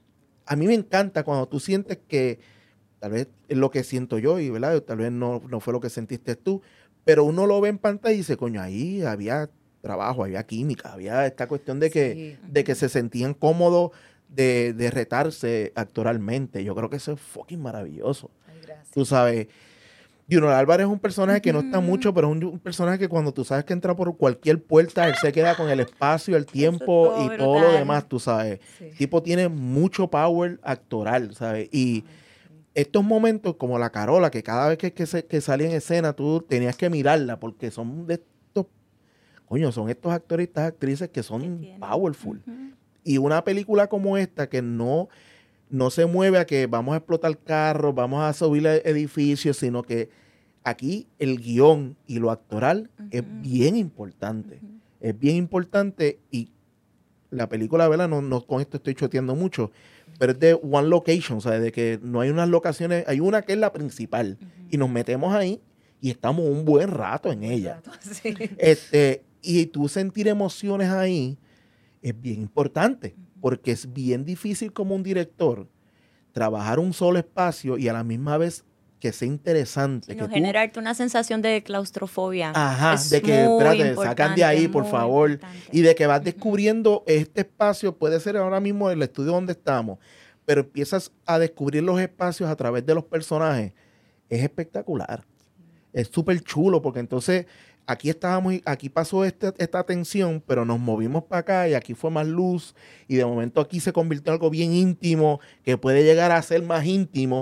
a mí me encanta cuando tú sientes que tal vez es lo que siento yo y ¿verdad? Tal vez no, no fue lo que sentiste tú, pero uno lo ve en pantalla y dice, coño, ahí había trabajo, había química, había esta cuestión de que, Sí. de que se sentían cómodos de, de retarse actoralmente. Yo creo que eso es fucking maravilloso. Ay, gracias. Tú sabes, Junior Álvarez es un personaje que no está Ujú. mucho, pero es un, un personaje que cuando tú sabes que entra por cualquier puerta, él se queda con el espacio, el tiempo todo y todo lo brutal. demás, tú sabes. Sí. El tipo tiene mucho power actoral, ¿sabes? Y estos momentos como la Carola, que cada vez que, que, se, que salía en escena tú tenías que mirarla porque son de estos, coño, son estos actores y estas actrices que son Que tienen. powerful. Ujú. Y una película como esta que no, no se mueve a que vamos a explotar carros, vamos a subir edificios, sino que aquí el guión y lo actoral es Ujú. bien importante. Ujú. Es bien importante y la película, ¿verdad? No, no con esto estoy choteando mucho, pero es de one location, o sea, de que no hay unas locaciones, hay una que es la principal y nos metemos ahí y estamos un buen rato en ella. Sí. Este, y tú sentir emociones ahí es bien importante, porque es bien difícil como un director trabajar un solo espacio y a la misma vez que sea interesante. Sino que tú, generarte una sensación de claustrofobia. ajá, Es de que, muy espérate, sacan importante, de ahí, por muy favor. importante. Y de que vas descubriendo este espacio, puede ser ahora mismo el estudio donde estamos, pero empiezas a descubrir los espacios a través de los personajes. Es espectacular. Es súper chulo, porque entonces aquí estábamos, y aquí pasó este, esta tensión, pero nos movimos para acá y aquí fue más luz y de momento aquí se convirtió en algo bien íntimo, que puede llegar a ser más íntimo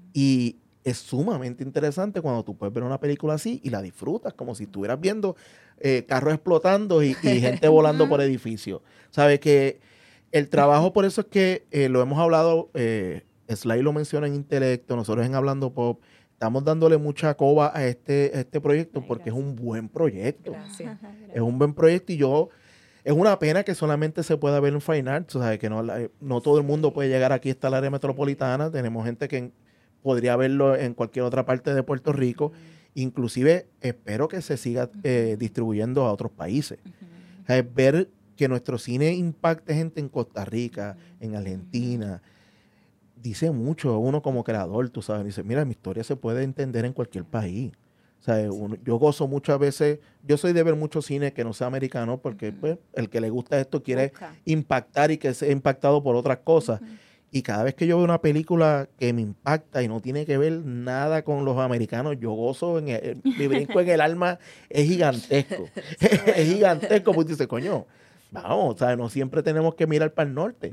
y es sumamente interesante cuando tú puedes ver una película así y la disfrutas como si estuvieras viendo eh, carros explotando y, y gente volando por edificios. Sabes que el trabajo, por eso es que eh, lo hemos hablado, eh, Sly lo menciona en Intelecto, nosotros en Hablando Pop, estamos dándole mucha coba a este, a este proyecto Ay, porque gracias. es un buen proyecto. Gracias. Es un buen proyecto y yo, es una pena que solamente se pueda ver en Fine Arts, o sea, que no, la- no todo el mundo puede llegar aquí hasta el área metropolitana, tenemos gente que en- podría verlo en cualquier otra parte de Puerto Rico, inclusive espero que se siga eh, distribuyendo a otros países. O sea, es ver que nuestro cine impacte gente en Costa Rica, en Argentina, dice mucho uno como creador, tú sabes, dice, mira, mi historia se puede entender en cualquier país. O sea, uno- yo gozo muchas veces, yo soy de ver mucho cine que no sea americano porque pues, el que le gusta esto quiere Busca. impactar y que sea impactado por otras cosas. Y cada vez que yo veo una película que me impacta y no tiene que ver nada con los americanos, yo gozo, en el, mi brinco en el alma es gigantesco. Es gigantesco porque dice, coño, vamos, o sea, no siempre tenemos que mirar para el norte.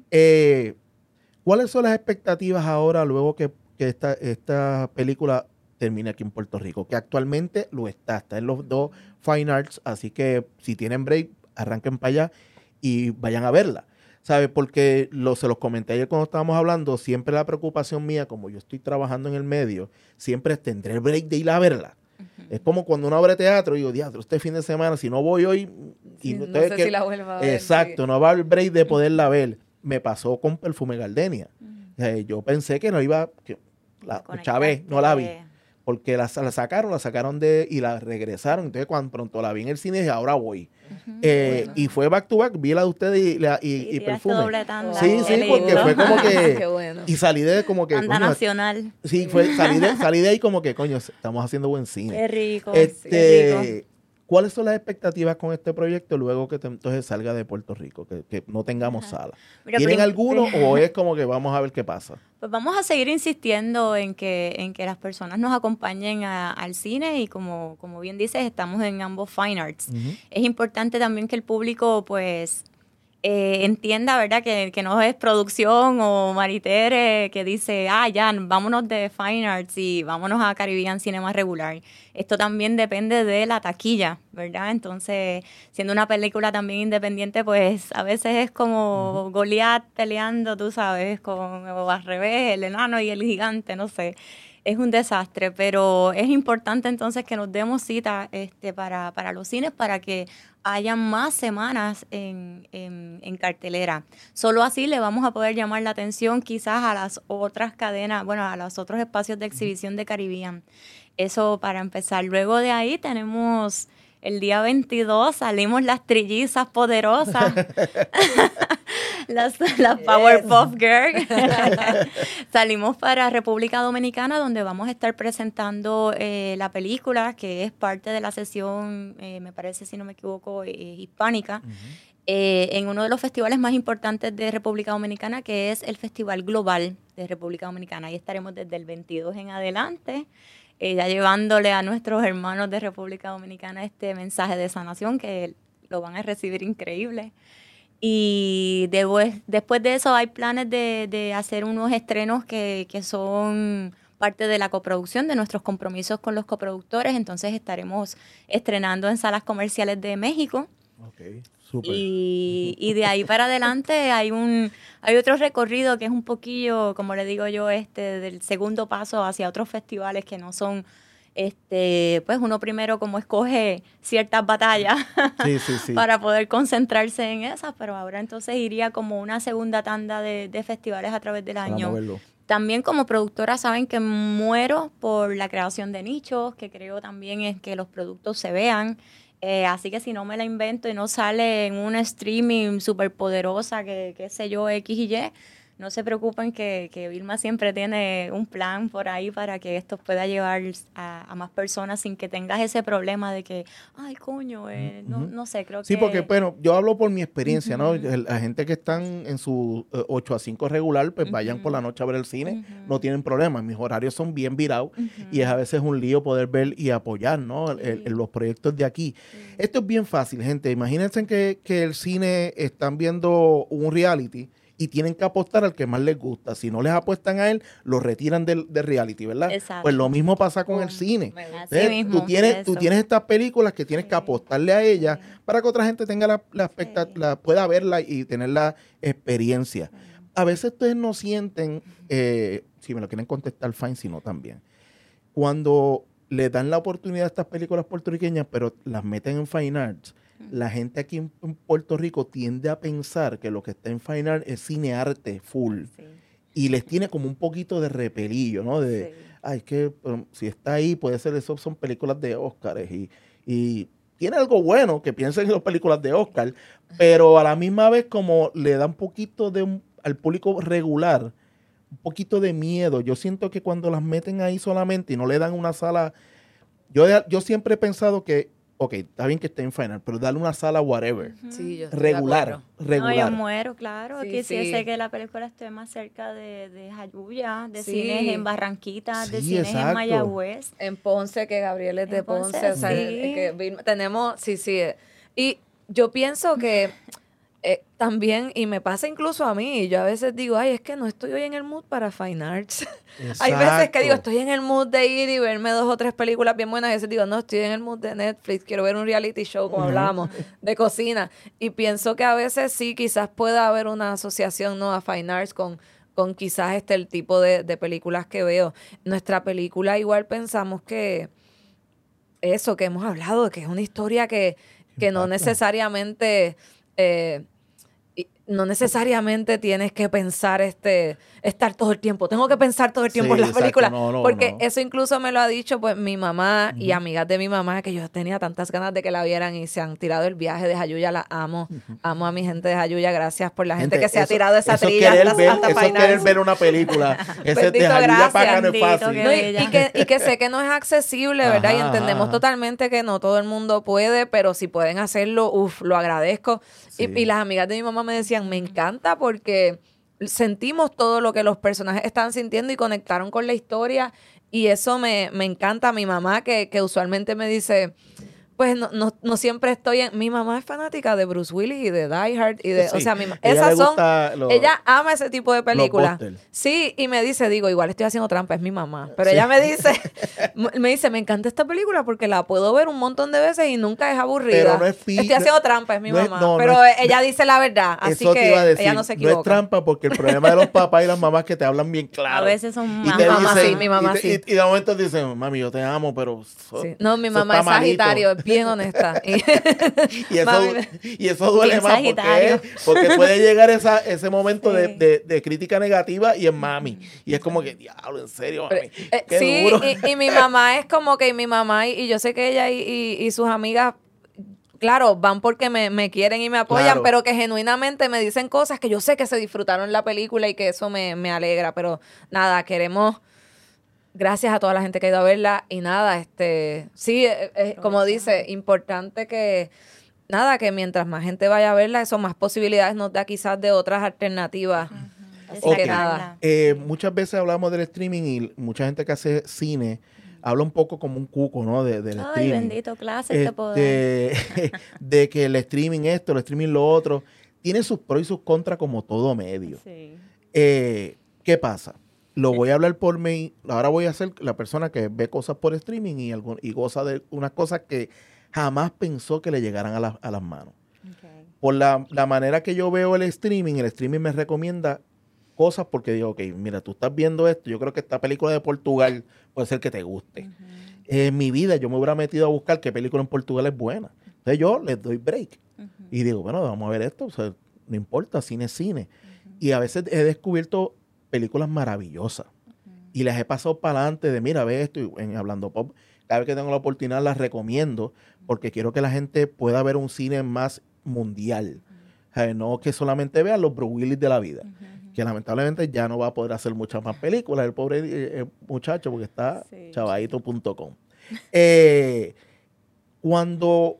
Eh, ¿Cuáles son las expectativas ahora luego que, que esta, esta película termine aquí en Puerto Rico? Que actualmente lo está, está en los dos Fine Arts, así que si tienen break, arranquen para allá y vayan a verla. ¿Sabes? Porque lo, se los comenté ayer cuando estábamos hablando, siempre la preocupación mía, como yo estoy trabajando en el medio, siempre es tendré el break de ir a verla. Es como cuando uno abre teatro y digo, diablo, este fin de semana, si no voy hoy... Sí, y no entonces sé que- si la vuelva a ver. Exacto, sí. no va a haber break de poderla ver. Me pasó con Perfume Gardenia. Eh, yo pensé que no iba, que la Chávez, no la vi, porque la, la sacaron, la sacaron de y la regresaron. Entonces, cuando pronto la vi en el cine, dije, ahora voy. Eh, Bueno. y fue back to back, vi la de ustedes y, la, y, Y y tiraste Perfume. doble tanda. Sí, Qué sí, porque lindo. fue como que- Qué bueno. Y salí de como que, Tanda coño, nacional. sí, fue, salí, de, salí de ahí como que, coño, estamos haciendo buen cine. Qué rico. Este, Qué rico. ¿cuáles son las expectativas con este proyecto luego que te- entonces salga de Puerto Rico, que, que no tengamos sala? Mira, ¿Tienen prim- alguno o es como que vamos a ver qué pasa? Pues vamos a seguir insistiendo en que, en que las personas nos acompañen a- al cine y como, como bien dices, estamos en ambos Fine Arts. Ujú. Es importante también que el público pues eh, entienda, ¿verdad? Que, que no es producción o Maritere que dice, ah, ya, vámonos de Fine Arts y vámonos a Caribbean Cinema regular. Esto también depende de la taquilla, ¿verdad? Entonces, siendo una película también independiente, pues a veces es como Goliat peleando, tú sabes, con, o al revés, el enano y el gigante, no sé. Es un desastre, pero es importante entonces que nos demos cita este, para, para los cines para que haya más semanas en, en, en cartelera. Solo así le vamos a poder llamar la atención quizás a las otras cadenas, bueno, a los otros espacios de exhibición de Caribbean. Eso para empezar. Luego de ahí tenemos el día veintidós, salimos las trillizas poderosas. las, las Powerpuff Girls. Salimos para República Dominicana, donde vamos a estar presentando eh, la película, que es parte de la sesión, eh, me parece, si no me equivoco, eh, hispánica, uh-huh. eh, en uno de los festivales más importantes de República Dominicana, que es el Festival Global de República Dominicana. Ahí estaremos desde el veintidós en adelante, eh, ya llevándole a nuestros hermanos de República Dominicana este mensaje de sanación, que lo van a recibir increíble. Y después, después de eso hay planes de, de hacer unos estrenos que, que son parte de la coproducción, de nuestros compromisos con los coproductores. Entonces estaremos estrenando en salas comerciales de México. Okay, súper. Y, y de ahí para adelante hay un hay otro recorrido que es un poquillo, como le digo yo, este del segundo paso hacia otros festivales que no son... Este, pues uno primero como escoge ciertas batallas sí, sí, sí. para poder concentrarse en esas, pero ahora entonces iría como una segunda tanda de, de festivales a través del año. También como productora saben que muero por la creación de nichos, que creo también es que los productos se vean, eh, así que si no me la invento y no sale en una streaming súper poderosa, que qué sé yo, X y Y, no se preocupen que, que Vilma siempre tiene un plan por ahí para que esto pueda llevar a, a más personas sin que tengas ese problema de que, ay, coño, eh, no, no sé, creo sí, que... Sí, porque, bueno, yo hablo por mi experiencia, uh-huh. ¿no? La gente que están en su uh, ocho a cinco regular, pues uh-huh. vayan por la noche a ver el cine, uh-huh. no tienen problema. Mis horarios son bien virados uh-huh. y es a veces un lío poder ver y apoyar, ¿no? Sí. El, el, los proyectos de aquí. Sí. Esto es bien fácil, gente. Imagínense que, que el cine están viendo un reality y tienen que apostar al que más les gusta. Si no les apuestan a él, lo retiran del, del reality, ¿verdad? Exacto. Pues lo mismo pasa con oh, el cine. Así ¿Eh? mismo, tú, tienes, tú tienes estas películas que tienes sí. que apostarle a ellas sí. para que otra gente tenga la, la expectativa, sí. la, pueda verla y tener la experiencia. Sí. A veces ustedes no sienten, eh, si me lo quieren contestar, fine, si no también. Cuando le dan la oportunidad a estas películas puertorriqueñas, pero las meten en Fine Arts, la gente aquí en, en Puerto Rico tiende a pensar que lo que está en Fine Art es cine arte full. Sí. Y les tiene como un poquito de repelillo, ¿no? De, sí. ay, es que um, si está ahí, puede ser, eso son películas de Óscar. Y, y tiene algo bueno que piensen en las películas de Óscar, pero a la misma vez como le da un poquito de un, al público regular, un poquito de miedo. Yo siento que cuando las meten ahí solamente y no le dan una sala... Yo, yo siempre he pensado que ok, está bien que esté en final, pero darle una sala whatever. Sí, yo regular, regular. No, yo muero, claro. Sí, Quisiese sí. que la película esté más cerca de, de Jayuya, de sí. cines en Barranquita, sí, de cines exacto. en Mayagüez. En Ponce, que Gabriel es de en Ponce, Ponce. O sea, sí. que tenemos, sí, sí. Y yo pienso que eh, también, y me pasa incluso a mí, yo a veces digo, ay, es que no estoy hoy en el mood para Fine Arts. Hay veces que digo, estoy en el mood de ir y verme dos o tres películas bien buenas, y a veces digo, no, estoy en el mood de Netflix, quiero ver un reality show, como uh-huh. hablábamos, de cocina. Y pienso que a veces sí, quizás pueda haber una asociación, ¿no?, a Fine Arts con, con quizás este el tipo de, de películas que veo. Nuestra película igual pensamos que eso que hemos hablado, que es una historia que, que no necesariamente... Eh, no necesariamente tienes que pensar este estar todo el tiempo. Tengo que pensar todo el tiempo sí, en la exacto. película. No, no, porque no. eso incluso me lo ha dicho pues mi mamá uh-huh. y amigas de mi mamá, que yo tenía tantas ganas de que la vieran y se han tirado el viaje de Jayuya. La amo. Uh-huh. Amo a mi gente de Jayuya. Gracias por la gente, gente que se eso, ha tirado esa eso trilla. Querer hasta, ver, hasta eso es querer ver una película. Ese de Jayuya para acá no es fácil. No, y, y, que, y que sé que no es accesible, ¿verdad? Ajá, y entendemos ajá. totalmente que no todo el mundo puede, pero si pueden hacerlo, uff, lo agradezco. Sí. Y, y las amigas de mi mamá me decían, me encanta porque sentimos todo lo que los personajes estaban sintiendo y conectaron con la historia, y eso me, me encanta. Mi mamá, que, que usualmente me dice, pues no, no, no siempre estoy en... Mi mamá es fanática de Bruce Willis y de Die Hard y de... Sí. O sea, mi, esas son... Lo, ella ama ese tipo de películas. Sí, y me dice, digo, igual estoy haciendo trampa, es mi mamá. Pero sí. ella me dice, me dice, me encanta esta película porque la puedo ver un montón de veces y nunca es aburrida. Pero no es pi- Estoy haciendo trampa, es mi no mamá. Es, no, pero no es, ella dice la verdad, así eso que te iba a decir, ella no se equivoca. No es trampa porque el problema de los papás y las mamás es que te hablan bien claro. A veces son más. Mi mamá dicen, sí, mi mamá y, sí. Y, y de momento dicen, mami, yo te amo, pero... So, sí. No, mi mamá es Sagitario, es bien honesta. y, eso, Mami, y eso duele más porque, porque puede llegar esa, ese momento sí. de, de, de crítica negativa y es mami. Y es como que, diablo, en serio, mami. Eh, qué sí, duro. Y, y mi mamá es como que mi mamá, y, y yo sé que ella y, y, y sus amigas claro, van porque me, me quieren y me apoyan, Claro. pero que genuinamente me dicen cosas que yo sé que se disfrutaron la película y que eso me, me alegra. Pero nada, queremos... Gracias a toda la gente que ha ido a verla y nada, este, sí, eh, eh, como dice, importante que, nada, que mientras más gente vaya a verla, eso más posibilidades nos da quizás de otras alternativas. Así Ok. que nada. Eh, muchas veces hablamos del streaming y mucha gente que hace cine habla un poco como un cuco, ¿no? De, del Ay, streaming. bendito, clases te puedo dar. Este, de que el streaming esto, el streaming lo otro, tiene sus pros y sus contras como todo medio. Sí. Eh, ¿Qué pasa? Lo voy a hablar por mí. Ahora voy a ser la persona que ve cosas por streaming y, algún, y goza de unas cosas que jamás pensó que le llegaran a, la- a las manos. Okay. Por la, la manera que yo veo el streaming, el streaming me recomienda cosas porque digo, ok, mira, tú estás viendo esto, yo creo que esta película de Portugal puede ser que te guste. Ujú. En mi vida yo me hubiera metido a buscar qué película en Portugal es buena. Entonces yo les doy break. Ujú. Y digo, bueno, vamos a ver esto, o sea, no importa, cine es cine. Y a veces he descubierto películas maravillosas. Y las he pasado para adelante de, mira, ve esto, y en Hablando Pop, cada vez que tengo la oportunidad las recomiendo, porque quiero que la gente pueda ver un cine más mundial. O sea, no que solamente vean los Bruce Willis de la vida. Que lamentablemente ya no va a poder hacer muchas más películas, el pobre eh, eh, muchacho, porque está Sí. chavadito punto com. Eh, cuando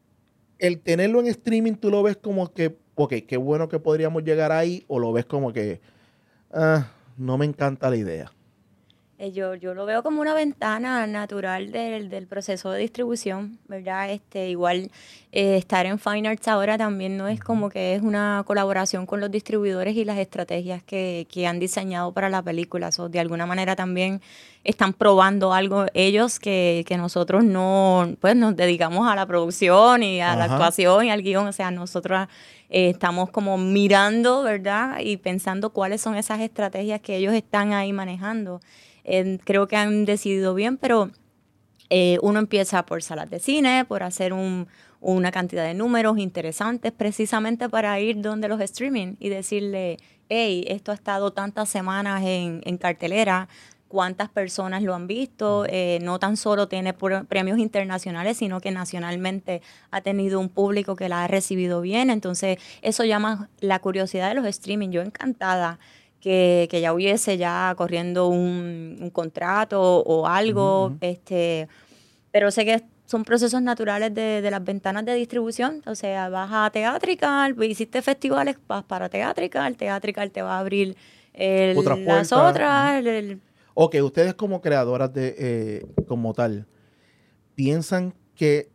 el tenerlo en streaming, tú lo ves como que, ok, qué bueno que podríamos llegar ahí, o lo ves como que, ah, no me encanta la idea. Eh, Yo, yo lo veo como una ventana natural del, del proceso de distribución, ¿verdad? Este, igual eh, estar en Fine Arts ahora también no es como que es una colaboración con los distribuidores y las estrategias que, que han diseñado para la película. So, de alguna manera también están probando algo ellos que, que nosotros no, pues nos dedicamos a la producción y a la Ajá. actuación y al guión. O sea, nosotros eh, estamos como mirando, ¿verdad? Y pensando cuáles son esas estrategias que ellos están ahí manejando. Eh, creo que han decidido bien, pero eh, uno empieza por salas de cine, por hacer un, una cantidad de números interesantes, precisamente para ir donde los streaming y decirle, hey, esto ha estado tantas semanas en, en cartelera, cuántas personas lo han visto, eh, no tan solo tiene por- premios internacionales, sino que nacionalmente ha tenido un público que la ha recibido bien. Entonces, eso llama la curiosidad de los streaming. Yo encantada que, que ya hubiese ya corriendo un, un contrato o algo, Ujú, ujú. este, pero sé que son procesos naturales de, de las ventanas de distribución. O sea, vas a Theatrical, hiciste festivales, vas para Theatrical, Theatrical te va a abrir el- Otras las puertas. otras, el- el- Ok, ustedes como creadoras de, eh, como tal, ¿piensan que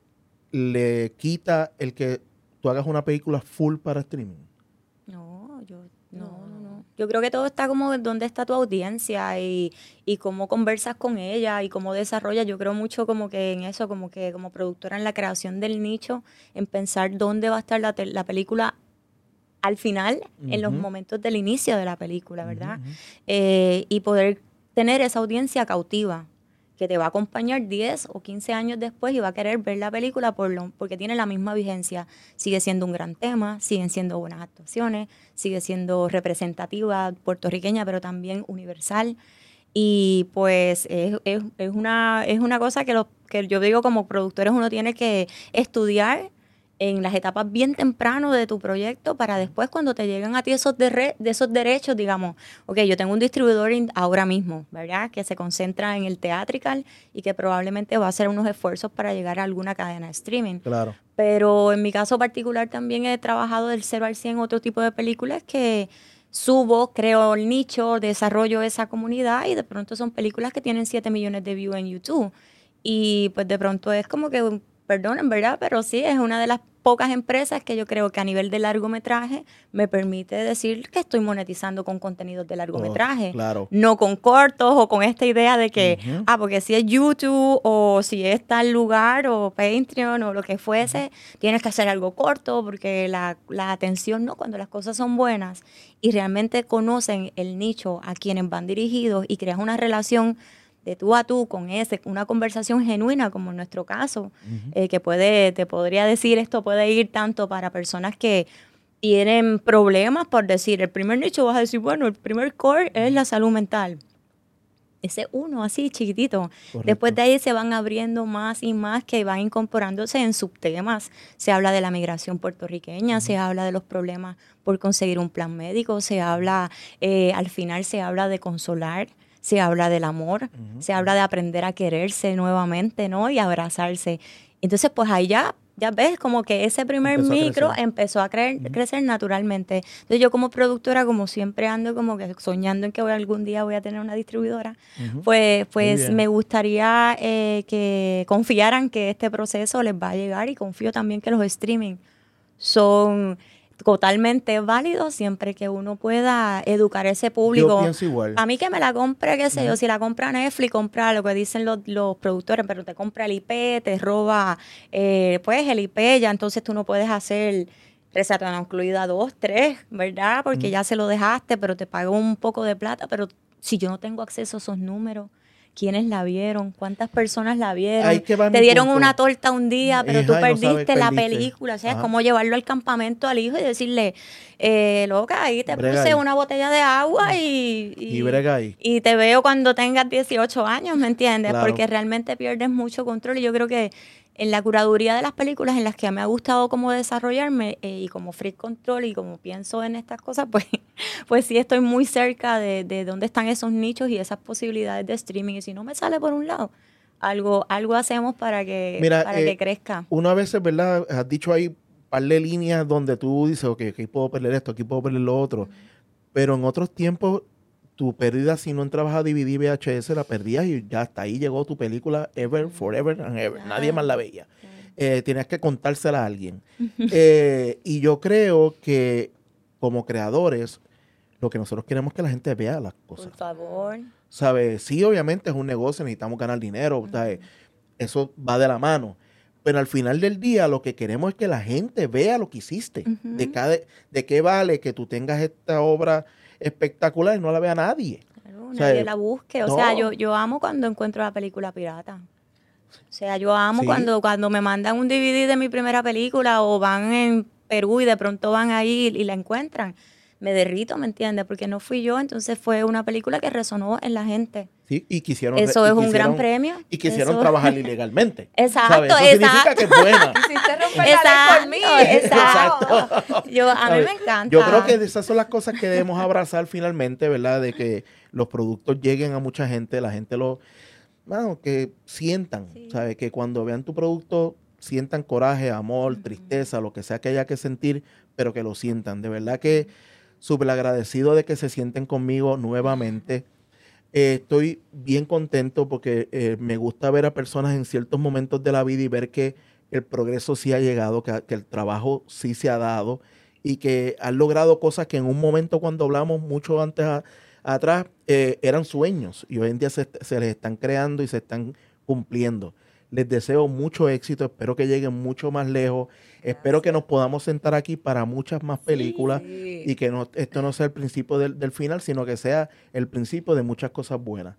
le quita el que tú hagas una película full para streaming? No, yo No, no, no, no. no. Yo creo que todo está como en dónde está tu audiencia y, y cómo conversas con ella y cómo desarrollas. Yo creo mucho como que en eso, como que como productora en la creación del nicho, en pensar dónde va a estar la, te- la película al final, en los Ujú. momentos del inicio de la película, ¿verdad? Ujú, ujú. Eh, y poder tener esa audiencia cautiva que te va a acompañar diez o quince años después y va a querer ver la película por lo, porque tiene la misma vigencia. Sigue siendo un gran tema, siguen siendo buenas actuaciones, sigue siendo representativa puertorriqueña, pero también universal. Y pues es, es, es una, es una cosa que, los, que yo digo como productores uno tiene que estudiar en las etapas bien temprano de tu proyecto para después cuando te llegan a ti esos, de de esos derechos, digamos, ok, yo tengo un distribuidor in- ahora mismo, ¿verdad? Que se concentra en el theatrical y que probablemente va a hacer unos esfuerzos para llegar a alguna cadena de streaming. Claro. Pero en mi caso particular también he trabajado del cero al cien otro tipo de películas que subo, creo el nicho, desarrollo esa comunidad y de pronto son películas que tienen siete millones de views en YouTube. Y pues de pronto es como que, perdonen, ¿verdad? Pero sí, es una de las pocas empresas que yo creo que a nivel de largometraje me permite decir que estoy monetizando con contenidos de largometraje. Oh, claro. No con cortos o con esta idea de que, Ujú. ah, porque si es YouTube o si es tal lugar o Patreon o lo que fuese, tienes que hacer algo corto porque la, la atención, ¿no? Cuando las cosas son buenas y realmente conocen el nicho a quienes van dirigidos y creas una relación de tú a tú con ese, una conversación genuina como en nuestro caso, Ujú. eh, que puede, te podría decir esto puede ir tanto para personas que tienen problemas, por decir, el primer nicho vas a decir, bueno, el primer core es la salud mental. ese uno así chiquitito. Correcto. Después de ahí se van abriendo más y más que van incorporándose en subtemas. Se habla de la migración puertorriqueña, uh-huh. se habla de los problemas por conseguir un plan médico, se habla, eh, al final se habla de consolar, se habla del amor, uh-huh. se habla de aprender a quererse nuevamente, ¿no? Y abrazarse. Entonces, pues ahí ya, ya ves como que ese primer empezó micro a empezó a creer, uh-huh. crecer naturalmente. Entonces yo como productora, como siempre ando como que soñando en que voy, algún día voy a tener una distribuidora, uh-huh. pues, pues me gustaría eh, que confiaran que este proceso les va a llegar, y confío también que los streaming son totalmente válidos siempre que uno pueda educar a ese público. Yo pienso igual. A mí que me la compre, qué sé uh-huh. yo, si la compra Netflix, compra lo que dicen los, los productores, pero te compra el I P, te roba eh, pues el I P, ya entonces tú no puedes hacer receta no incluida dos, tres, ¿verdad? Porque uh-huh. ya se lo dejaste, pero te pagó un poco de plata, pero si yo no tengo acceso a esos números, ¿quiénes la vieron? ¿Cuántas personas la vieron? Te dieron punto. Una torta un día, pero Hija, tú perdiste, no sabes, la perdiste. película. O sea, Ajá. es como llevarlo al campamento al hijo y decirle, eh, loca, ahí te brega puse ahí. una botella de agua y... Y, y brega ahí. Y te veo cuando tengas dieciocho años, ¿me entiendes? Claro. Porque realmente pierdes mucho control, y yo creo que en la curaduría de las películas en las que me ha gustado como desarrollarme eh, y como Freak Control y como pienso en estas cosas, pues, pues sí estoy muy cerca de, de dónde están esos nichos y esas posibilidades de streaming. Y si no me sale por un lado, algo, algo hacemos para que, Mira, para eh, que crezca. Una vez, ¿verdad? Has dicho ahí un par de líneas donde tú dices, ok, aquí puedo perder esto, aquí puedo perder lo otro. Uh-huh. Pero en otros tiempos, tu pérdida, si no entrabas a D V D V H S, la perdías y ya hasta ahí llegó tu película ever, forever and ever. Claro. Nadie más la veía. Claro. Eh, tenías que contársela a alguien. eh, y yo creo que como creadores, lo que nosotros queremos es que la gente vea las cosas. Por favor. ¿Sabes? Sí, obviamente es un negocio, necesitamos ganar dinero. Uh-huh. ¿Sabes? Eso va de la mano. Pero al final del día lo que queremos es que la gente vea lo que hiciste. Uh-huh. De, cada, de qué vale que tú tengas esta obra espectacular y no la vea nadie. Claro, o sea, nadie la busque. O no. sea, yo, yo amo cuando encuentro la película pirata. O sea, yo amo sí. cuando, cuando me mandan un D V D de mi primera película o van en Perú y de pronto van ahí y la encuentran. Me derrito, ¿me entiendes? Porque no fui yo, entonces fue una película que resonó en la gente. Sí, y quisieron... Eso y es un quisieron, gran premio. Y quisieron Eso. trabajar ilegalmente. Exacto, ¿sabes? Eso exacto. significa que es buena. Quisiste romper la ley por mí. Exacto. exacto. Yo, a mí me encanta. Yo creo que esas son las cosas que debemos abrazar finalmente, ¿verdad? De que los productos lleguen a mucha gente, la gente lo... Bueno, que sientan, sí. ¿sabes? Que cuando vean tu producto sientan coraje, amor, uh-huh. tristeza, lo que sea que haya que sentir, pero que lo sientan. De verdad que súper agradecido de que se sienten conmigo nuevamente. Eh, estoy bien contento porque eh, me gusta ver a personas en ciertos momentos de la vida y ver que el progreso sí ha llegado, que, que el trabajo sí se ha dado y que han logrado cosas que en un momento cuando hablamos mucho antes a, atrás eh, eran sueños y hoy en día se, se les están creando y se están cumpliendo. Les deseo mucho éxito, espero que lleguen mucho más lejos, Gracias. Espero que nos podamos sentar aquí para muchas más películas sí. y que no, esto no sea el principio del, del final, sino que sea el principio de muchas cosas buenas.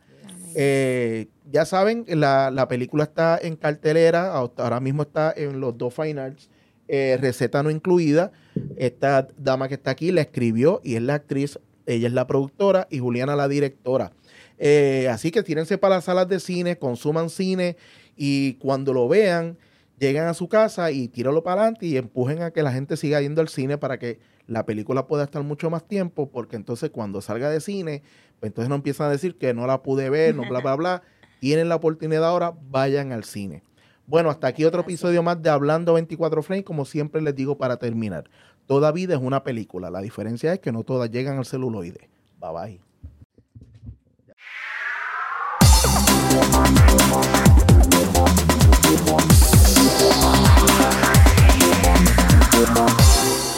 Eh, ya saben, la, la película está en cartelera, ahora mismo está en los dos Fine Arts, eh, receta no incluida. Esta dama que está aquí la escribió y es la actriz, ella es la productora y Juliana la directora. Eh, así que tírense para las salas de cine, consuman cine y cuando lo vean, lleguen a su casa y tírenlo para adelante y empujen a que la gente siga yendo al cine para que la película pueda estar mucho más tiempo, porque entonces cuando salga de cine, pues entonces no empiezan a decir que no la pude ver, no bla, bla, bla. Tienen la oportunidad ahora, vayan al cine. Bueno, hasta aquí otro episodio más de Hablando veinticuatro Frames. Como siempre les digo para terminar, toda vida es una película. La diferencia es que no todas llegan al celuloide. Bye bye.